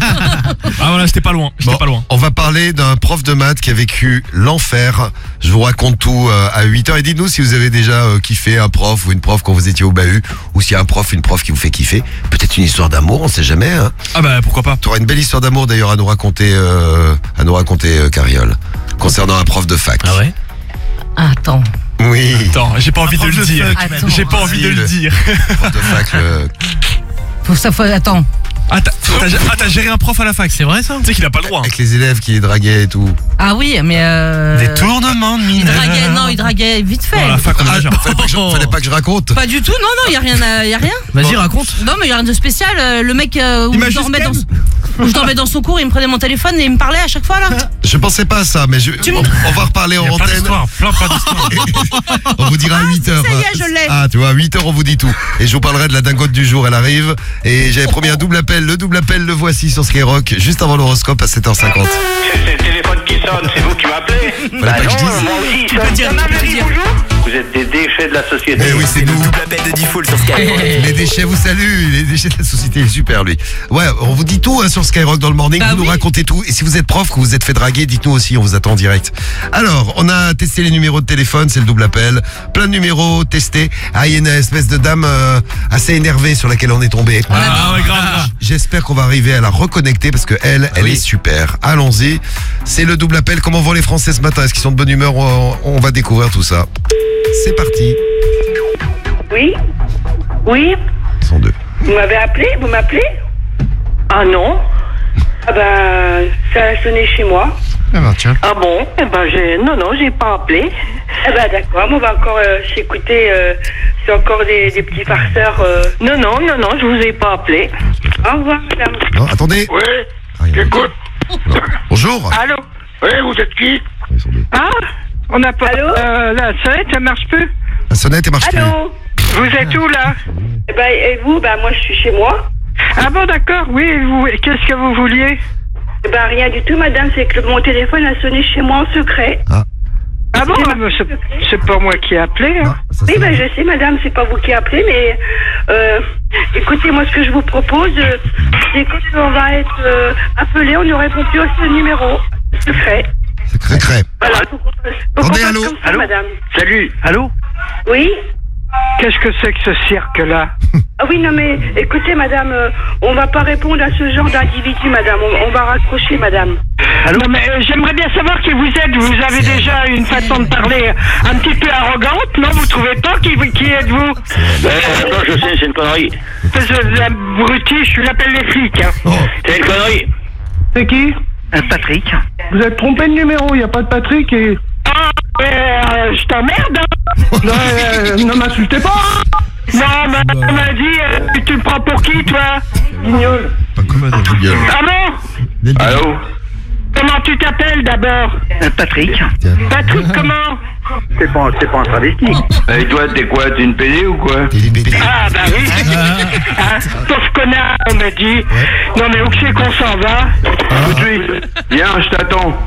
ah voilà, j'étais pas loin. J'étais Bon, pas loin. on va parler d'un prof de maths qui a vécu l'enfer. Je vous raconte tout euh, à huit heures. Et dites-nous si vous avez déjà euh, kiffé un prof ou une prof quand vous étiez au bahut, ou s'il y a un prof, une prof qui vous fait kiffer. Peut-être une histoire d'amour, on sait jamais. Hein. Ah bah pourquoi pas. Tu auras une belle histoire d'amour d'ailleurs à nous raconter, euh, à nous raconter euh, Cariole, concernant un prof de fac. Ah ouais. Attends. Oui. Attends, j'ai pas envie de le dire. Attends. J'ai pas envie de le dire. Prof de fac. Le... Faut ça, faut attends. Ah t'as, t'as, ah, t'as géré un prof à la fac, c'est vrai ça? Tu sais qu'il a pas le droit. Hein. Avec les élèves qui les draguaient et tout. Ah oui, mais euh... Des tournements de Il mineurs. draguait, non, il draguait vite fait. Oh, la fac, on a Ah, déjà. fallait, pas que je, fallait pas que je raconte. Pas du tout, non, non, y a rien, à- y a rien. Vas-y, raconte. Non, mais y a rien de spécial. euh, Le mec euh, où, Il m'a je juste dormais dans, ken. où je dormais dans son cours, il me prenait mon téléphone et il me parlait à chaque fois là. Je pensais pas à ça, mais je, Tu on, me- on va reparler en Il y a plein antenne. d'histoires, plein, plein d'histoires. On vous dira à huit heures. ça y est, je l'ai. Ah, tu vois, à huit heures, on vous dit tout. Et je vous parlerai de la dingote du jour, elle arrive. Et j'avais promis un double appel. Le double appel, le voici sur Skyrock, juste avant l'horoscope à sept heures cinquante. C'est le téléphone qui sonne, c'est vous qui m'appelez? Fallait pas que je dise. moi aussi, Tu peux dire, tu peux dire. Vous êtes des déchets de la société. Eh oui, c'est nous. Double appel de Diffoul sur Skyrock. Les déchets vous saluent, les déchets de la société, il est super lui. Ouais, on vous dit tout hein, sur Skyrock dans le morning, Bah vous nous oui. racontez tout. Et si vous êtes prof, que vous êtes fait draguer, dites-nous aussi, on vous attend en direct. Alors, on a testé les numéros de téléphone, c'est le double appel. Plein de numéros testés. Ah, il y a une espèce de dame euh, assez énervée sur laquelle on est tombé. Ah ouais, grave, grave. J'espère qu'on va arriver à la reconnecter parce que elle, elle est super. Allons-y. C'est le double appel. Comment vont les Français ce matin? Est-ce qu'ils sont de bonne humeur? on, on va découvrir tout ça. C'est parti. Oui. Oui. Ils sont deux. Vous m'avez appelé? Vous m'appelez? Ah non. Ah ben, ça a sonné chez moi. Ah ben tiens. Ah bon? Eh ben, j'ai... Non, non, j'ai pas appelé. Eh ben, d'accord. On va encore euh, s'écouter. Euh, c'est encore des, des petits farceurs. Euh... Non, non, non, non, je vous ai pas appelé. Au revoir, madame. Non, attendez. Oui, j'écoute. Bonjour. Allô? Oui, vous êtes qui? Ah? On n'a pas... Euh, la sonnette, ça marche plus. La sonnette est marche plus. Allô? Vous êtes où, là? Eh ben, et vous? Ben, moi, je suis chez moi. Ah bon, d'accord, oui, et vous, et qu'est-ce que vous vouliez? Eh ben, rien du tout, madame, c'est que mon téléphone a sonné chez moi en secret. Ah. Ah bon? Mais c'est, c'est pas moi qui ai appelé, hein. Oui, ben, je sais, madame, c'est pas vous qui appelez, mais, euh, écoutez, moi, ce que je vous propose, euh, c'est quand on va être euh, appelé, on ne répond plus à ce numéro. Secret. Secret. Voilà, faut qu'on fasse- faut qu'on Attendez, fasse allô? comme ça, Allô? madame. Salut. Allô? Oui? Qu'est-ce que c'est que ce cirque-là? Ah oui, non, mais écoutez, madame, euh, on va pas répondre à ce genre d'individu, madame. On, on va raccrocher, madame. Allô? Non, mais euh, j'aimerais bien savoir qui vous êtes. Vous avez déjà une façon de parler un petit peu arrogante, non? Vous trouvez pas? Qui, qui êtes-vous? Euh, non, je sais, c'est une connerie. Abruti, je l'appelle les flics. Hein. C'est une connerie. C'est qui? Patrick. Vous êtes trompé de numéro, il n'y a pas de Patrick et... Ah, euh, je t'emmerde, hein? Non, euh, ne m'insultez pas. Non, mais on m'a dit, euh, tu le prends pour qui, toi? Guignol. Pas comme un guignol. Ah bon? Allô? Comment tu t'appelles d'abord? Patrick. Patrick, comment? C'est pas, c'est pas un travesti. Et toi, t'es quoi? T'es une P D ou quoi? T'es une B D. Ah, bah oui. Hein, pauvre connard, on m'a dit. Non, mais où que c'est qu'on s'en va? Tout de suite. Viens, je t'attends.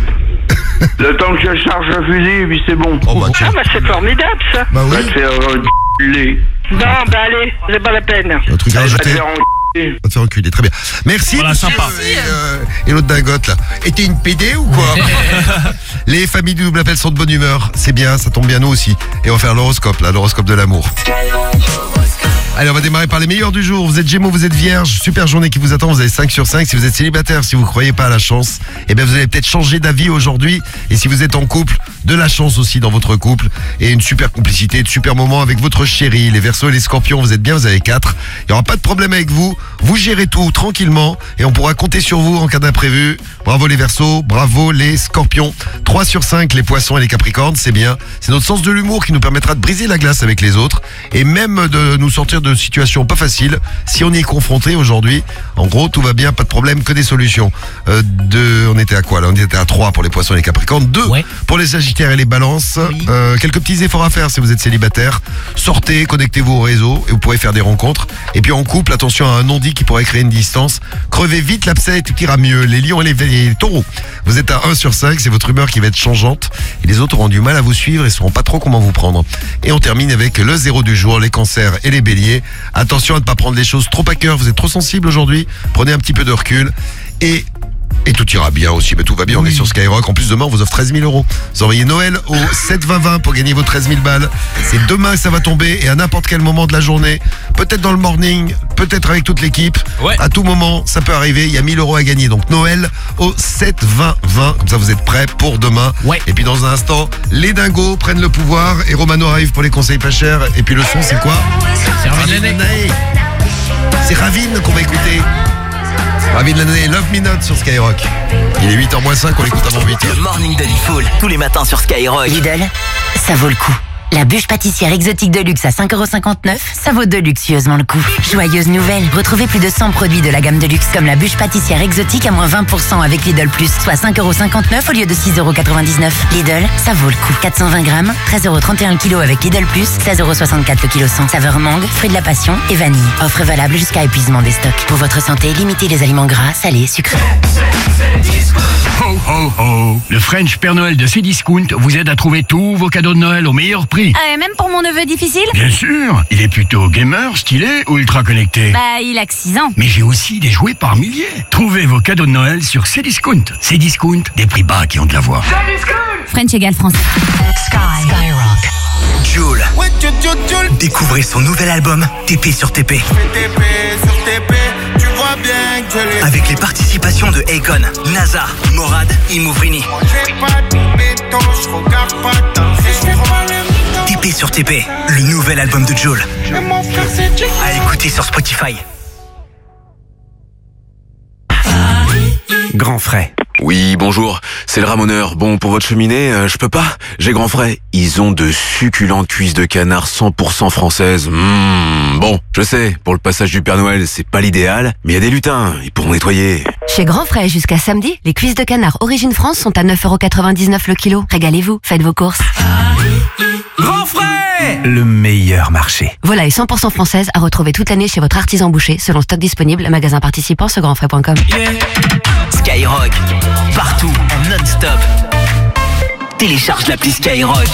Le temps que je charge le fusil, puis c'est bon. Oh, bah, tiens. Ah, bah c'est formidable, ça. Bah oui. Va te faire enculer. Non, bah allez, c'est pas la peine. Un truc à Allez, va te rajouter. faire enculer. On va te faire enculer, très bien. Merci. Voilà, monsieur, sympa. Et, euh, et l'autre dingote là. Et t'es une P D ou quoi? Les familles du double appel sont de bonne humeur. C'est bien, ça tombe bien nous aussi. Et on va faire l'horoscope là, l'horoscope de l'amour. Allez, on va démarrer par les meilleurs du jour. Vous êtes Gémeaux, vous êtes Vierge. Super journée qui vous attend. Vous avez cinq sur cinq. Si vous êtes célibataire, si vous croyez pas à la chance, eh bien vous allez peut-être changer d'avis aujourd'hui. Et si vous êtes en couple, de la chance aussi dans votre couple. Et une super complicité, de super moments avec votre chérie. Les Verseaux et les Scorpions, vous êtes bien, vous avez quatre. Il n'y aura pas de problème avec vous. Vous gérez tout tranquillement. Et on pourra compter sur vous en cas d'imprévu. Bravo les Verseaux, bravo les Scorpions. trois sur cinq les Poissons et les Capricornes, c'est bien. C'est notre sens de l'humour qui nous permettra de briser la glace avec les autres. Et même de nous sortir de situation pas facile. Si on y est confronté aujourd'hui, en gros, tout va bien, pas de problème, que des solutions. Euh, deux, on était à quoi là? On était à trois pour les poissons et les capricornes. deux pour les sagittaires et les balances. Oui. Euh, quelques petits efforts à faire si vous êtes célibataire. Sortez, connectez-vous au réseau et vous pourrez faire des rencontres. Et puis en couple, attention à un non-dit qui pourrait créer une distance. Crevez vite l'abcès et tout ira mieux. Les lions et les, les taureaux, vous êtes à un sur cinq, c'est votre humeur qui va être changeante. Et les autres auront du mal à vous suivre et sauront pas trop comment vous prendre. Et on termine avec le zéro du jour, les cancers et les béliers. Attention à ne pas prendre les choses trop à cœur. Vous êtes trop sensible aujourd'hui. Prenez un petit peu de recul. Et Et tout ira bien aussi, mais tout va bien, on est sur Skyrock. En plus, demain, on vous offre treize mille euros. Vous envoyez Noël au sept vingt vingt pour gagner vos treize mille balles. C'est demain que ça va tomber et à n'importe quel moment de la journée. Peut-être dans le morning, peut-être avec toute l'équipe. Ouais. À tout moment, ça peut arriver. Il y a mille euros à gagner. Donc Noël au sept vingt vingt. Comme ça, vous êtes prêts pour demain. Ouais. Et puis dans un instant, les dingos prennent le pouvoir et Romano arrive pour les conseils pas chers. Et puis le son, c'est quoi? C'est Ravine l'année. C'est Ravine qu'on va écouter. Ravine l'année, Love Me Not sur Skyrock. Il est huit heures moins cinq, on l'écoute avant huit heures. Le morning de Diffoul, tous les matins sur Skyrock. Lidl, ça vaut le coup. La bûche pâtissière exotique de luxe à cinq euros cinquante-neuf, ça vaut délicieusement le coup. Joyeuse nouvelle, retrouvez plus de cent produits de la gamme de luxe, comme la bûche pâtissière exotique à moins vingt pour cent avec Lidl Plus, soit cinq euros cinquante-neuf au lieu de six euros quatre-vingt-dix-neuf. Lidl, ça vaut le coup. quatre cent vingt grammes, treize euros trente et un le kilo avec Lidl Plus, seize euros soixante-quatre le kilo cent. Saveur mangue, fruit de la passion et vanille. Offre valable jusqu'à épuisement des stocks. Pour votre santé, limitez les aliments gras, salés, sucrés. Ho ho ho! Le French Père Noël de Cdiscount vous aide à trouver tous vos cadeaux de Noël au meilleur prix. Euh, même pour mon neveu difficile? Bien sûr, il est plutôt gamer, stylé ou ultra connecté. Bah, il a que six ans. Mais j'ai aussi des jouets par milliers. Trouvez vos cadeaux de Noël sur Cdiscount. Cdiscount, des prix bas qui ont de la voix. French égale français. Skyrock. Joule. Découvrez son nouvel album T P sur T P. Avec les participations de Akon, NASA, Morad et Mouvrini. T P sur T P, le nouvel album de Joule. À écouter sur Spotify. Grand frais. Oui, bonjour, c'est le ramoneur. Bon, pour votre cheminée, euh, je peux pas. J'ai grand frais. Ils ont de succulentes cuisses de canard cent pour cent françaises. Mmh, bon, je sais, pour le passage du Père Noël, c'est pas l'idéal, mais il y a des lutins, ils pourront nettoyer. Chez Grand Frais, jusqu'à samedi, les cuisses de canard Origine France sont à neuf euros quatre-vingt-dix-neuf le kilo. Régalez-vous, faites vos courses. Grand frais! Le meilleur marché. Volaille cent pour cent française à retrouver toute l'année chez votre artisan boucher, selon stock disponible, magasin participant sur grand frais point com. Yeah. Skyrock, partout, en non-stop. Télécharge l'appli Skyrock.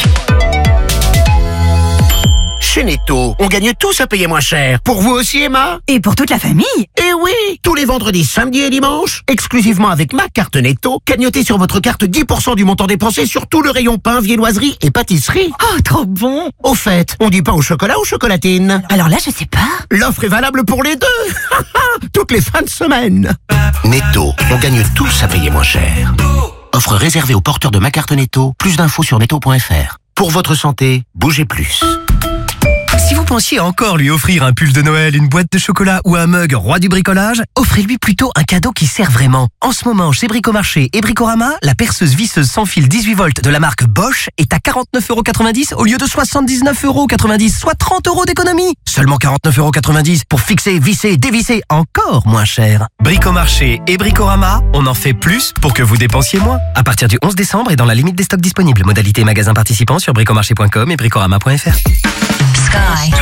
Chez Netto, on gagne tous à payer moins cher. Pour vous aussi, Emma? Et pour toute la famille? Eh oui! Tous les vendredis, samedis et dimanches, exclusivement avec ma carte Netto, cagnotez sur votre carte dix pour cent du montant dépensé sur tout le rayon pain, viennoiserie et pâtisserie. Oh, trop bon! Au fait, on dit pain au chocolat ou chocolatine? Alors là, je sais pas. L'offre est valable pour les deux! Toutes les fins de semaine. Netto, on gagne tous à payer moins cher. Offre réservée aux porteurs de ma carte Netto. Plus d'infos sur netto point f r. Pour votre santé, bougez plus. Si vous pensiez encore lui offrir un pull de Noël, une boîte de chocolat ou un mug roi du bricolage, offrez-lui plutôt un cadeau qui sert vraiment. En ce moment, chez Bricomarché et Bricorama, la perceuse visseuse sans fil dix-huit volts de la marque Bosch est à quarante-neuf euros quatre-vingt-dix au lieu de soixante-dix-neuf euros quatre-vingt-dix, soit trente euros d'économie. Seulement quarante-neuf euros quatre-vingt-dix pour fixer, visser, dévisser, encore moins cher. Bricomarché et Bricorama, on en fait plus pour que vous dépensiez moins. À partir du onze décembre et dans la limite des stocks disponibles. Modalité magasin participant sur bricomarché point com et bricorama point f r. Sky.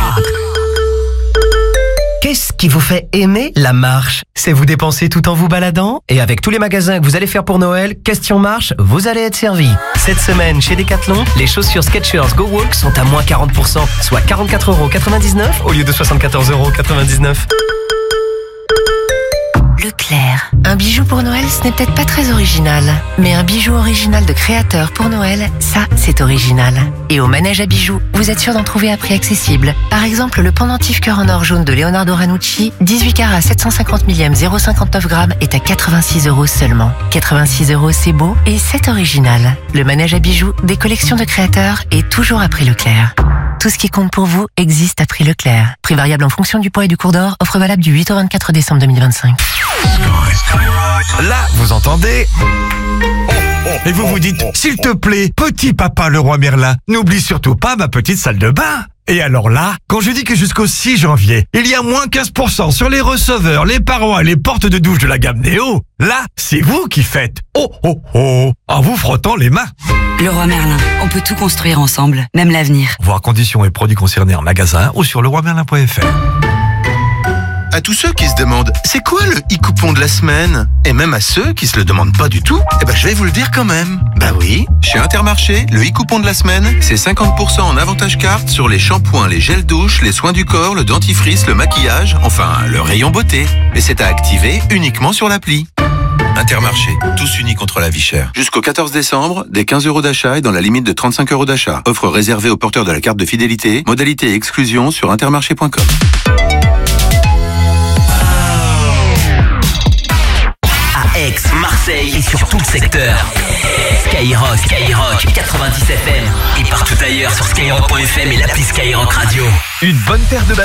Qu'est-ce qui vous fait aimer la marche? C'est vous dépenser tout en vous baladant? Et avec tous les magasins que vous allez faire pour Noël, question marche, vous allez être servi. Cette semaine, chez Decathlon, les chaussures Skechers Go Walk sont à moins quarante pour cent, soit quarante-quatre euros quatre-vingt-dix-neuf au lieu de soixante-quatorze euros quatre-vingt-dix-neuf. Leclerc. Un bijou pour Noël, ce n'est peut-être pas très original. Mais un bijou original de créateur pour Noël, ça, c'est original. Et au manège à bijoux, vous êtes sûr d'en trouver à prix accessible. Par exemple, le pendentif cœur en or jaune de Leonardo Ranucci, dix-huit carats sept cent cinquante millième zéro virgule cinquante-neuf grammes, est à quatre-vingt-six euros seulement. quatre-vingt-six euros, c'est beau et c'est original. Le manège à bijoux des collections de créateurs est toujours à prix Leclerc. Tout ce qui compte pour vous existe à prix Leclerc. Prix variable en fonction du poids et du cours d'or. Offre valable du huit au vingt-quatre décembre deux mille vingt-cinq. Là, vous entendez? Et vous vous dites, s'il te plaît, petit papa le roi Merlin, n'oublie surtout pas ma petite salle de bain. Et alors là, quand je dis que jusqu'au six janvier, il y a moins quinze pour cent sur les receveurs, les parois et les portes de douche de la gamme Néo, là, c'est vous qui faites oh oh oh en vous frottant les mains. Leroy Merlin, on peut tout construire ensemble, même l'avenir. Voir conditions et produits concernés en magasin ou sur leroy merlin point f r. À tous ceux qui se demandent, c'est quoi le e-coupon de la semaine? Et même à ceux qui se le demandent pas du tout, eh ben je vais vous le dire quand même. Bah oui, chez Intermarché, le e-coupon de la semaine, c'est cinquante pour cent en avantage carte sur les shampoings, les gels douche, les soins du corps, le dentifrice, le maquillage, enfin le rayon beauté. Et c'est à activer uniquement sur l'appli. Intermarché, tous unis contre la vie chère. Jusqu'au quatorze décembre, des quinze euros d'achat et dans la limite de trente-cinq euros d'achat. Offre réservée aux porteurs de la carte de fidélité. Modalité et exclusion sur intermarché point com. Aix, Marseille et sur tout le secteur. Skyrock, Skyrock, quatre-vingt-dix F M et partout ailleurs sur skyrock point f m et l'appli Skyrock Radio. Une bonne paire de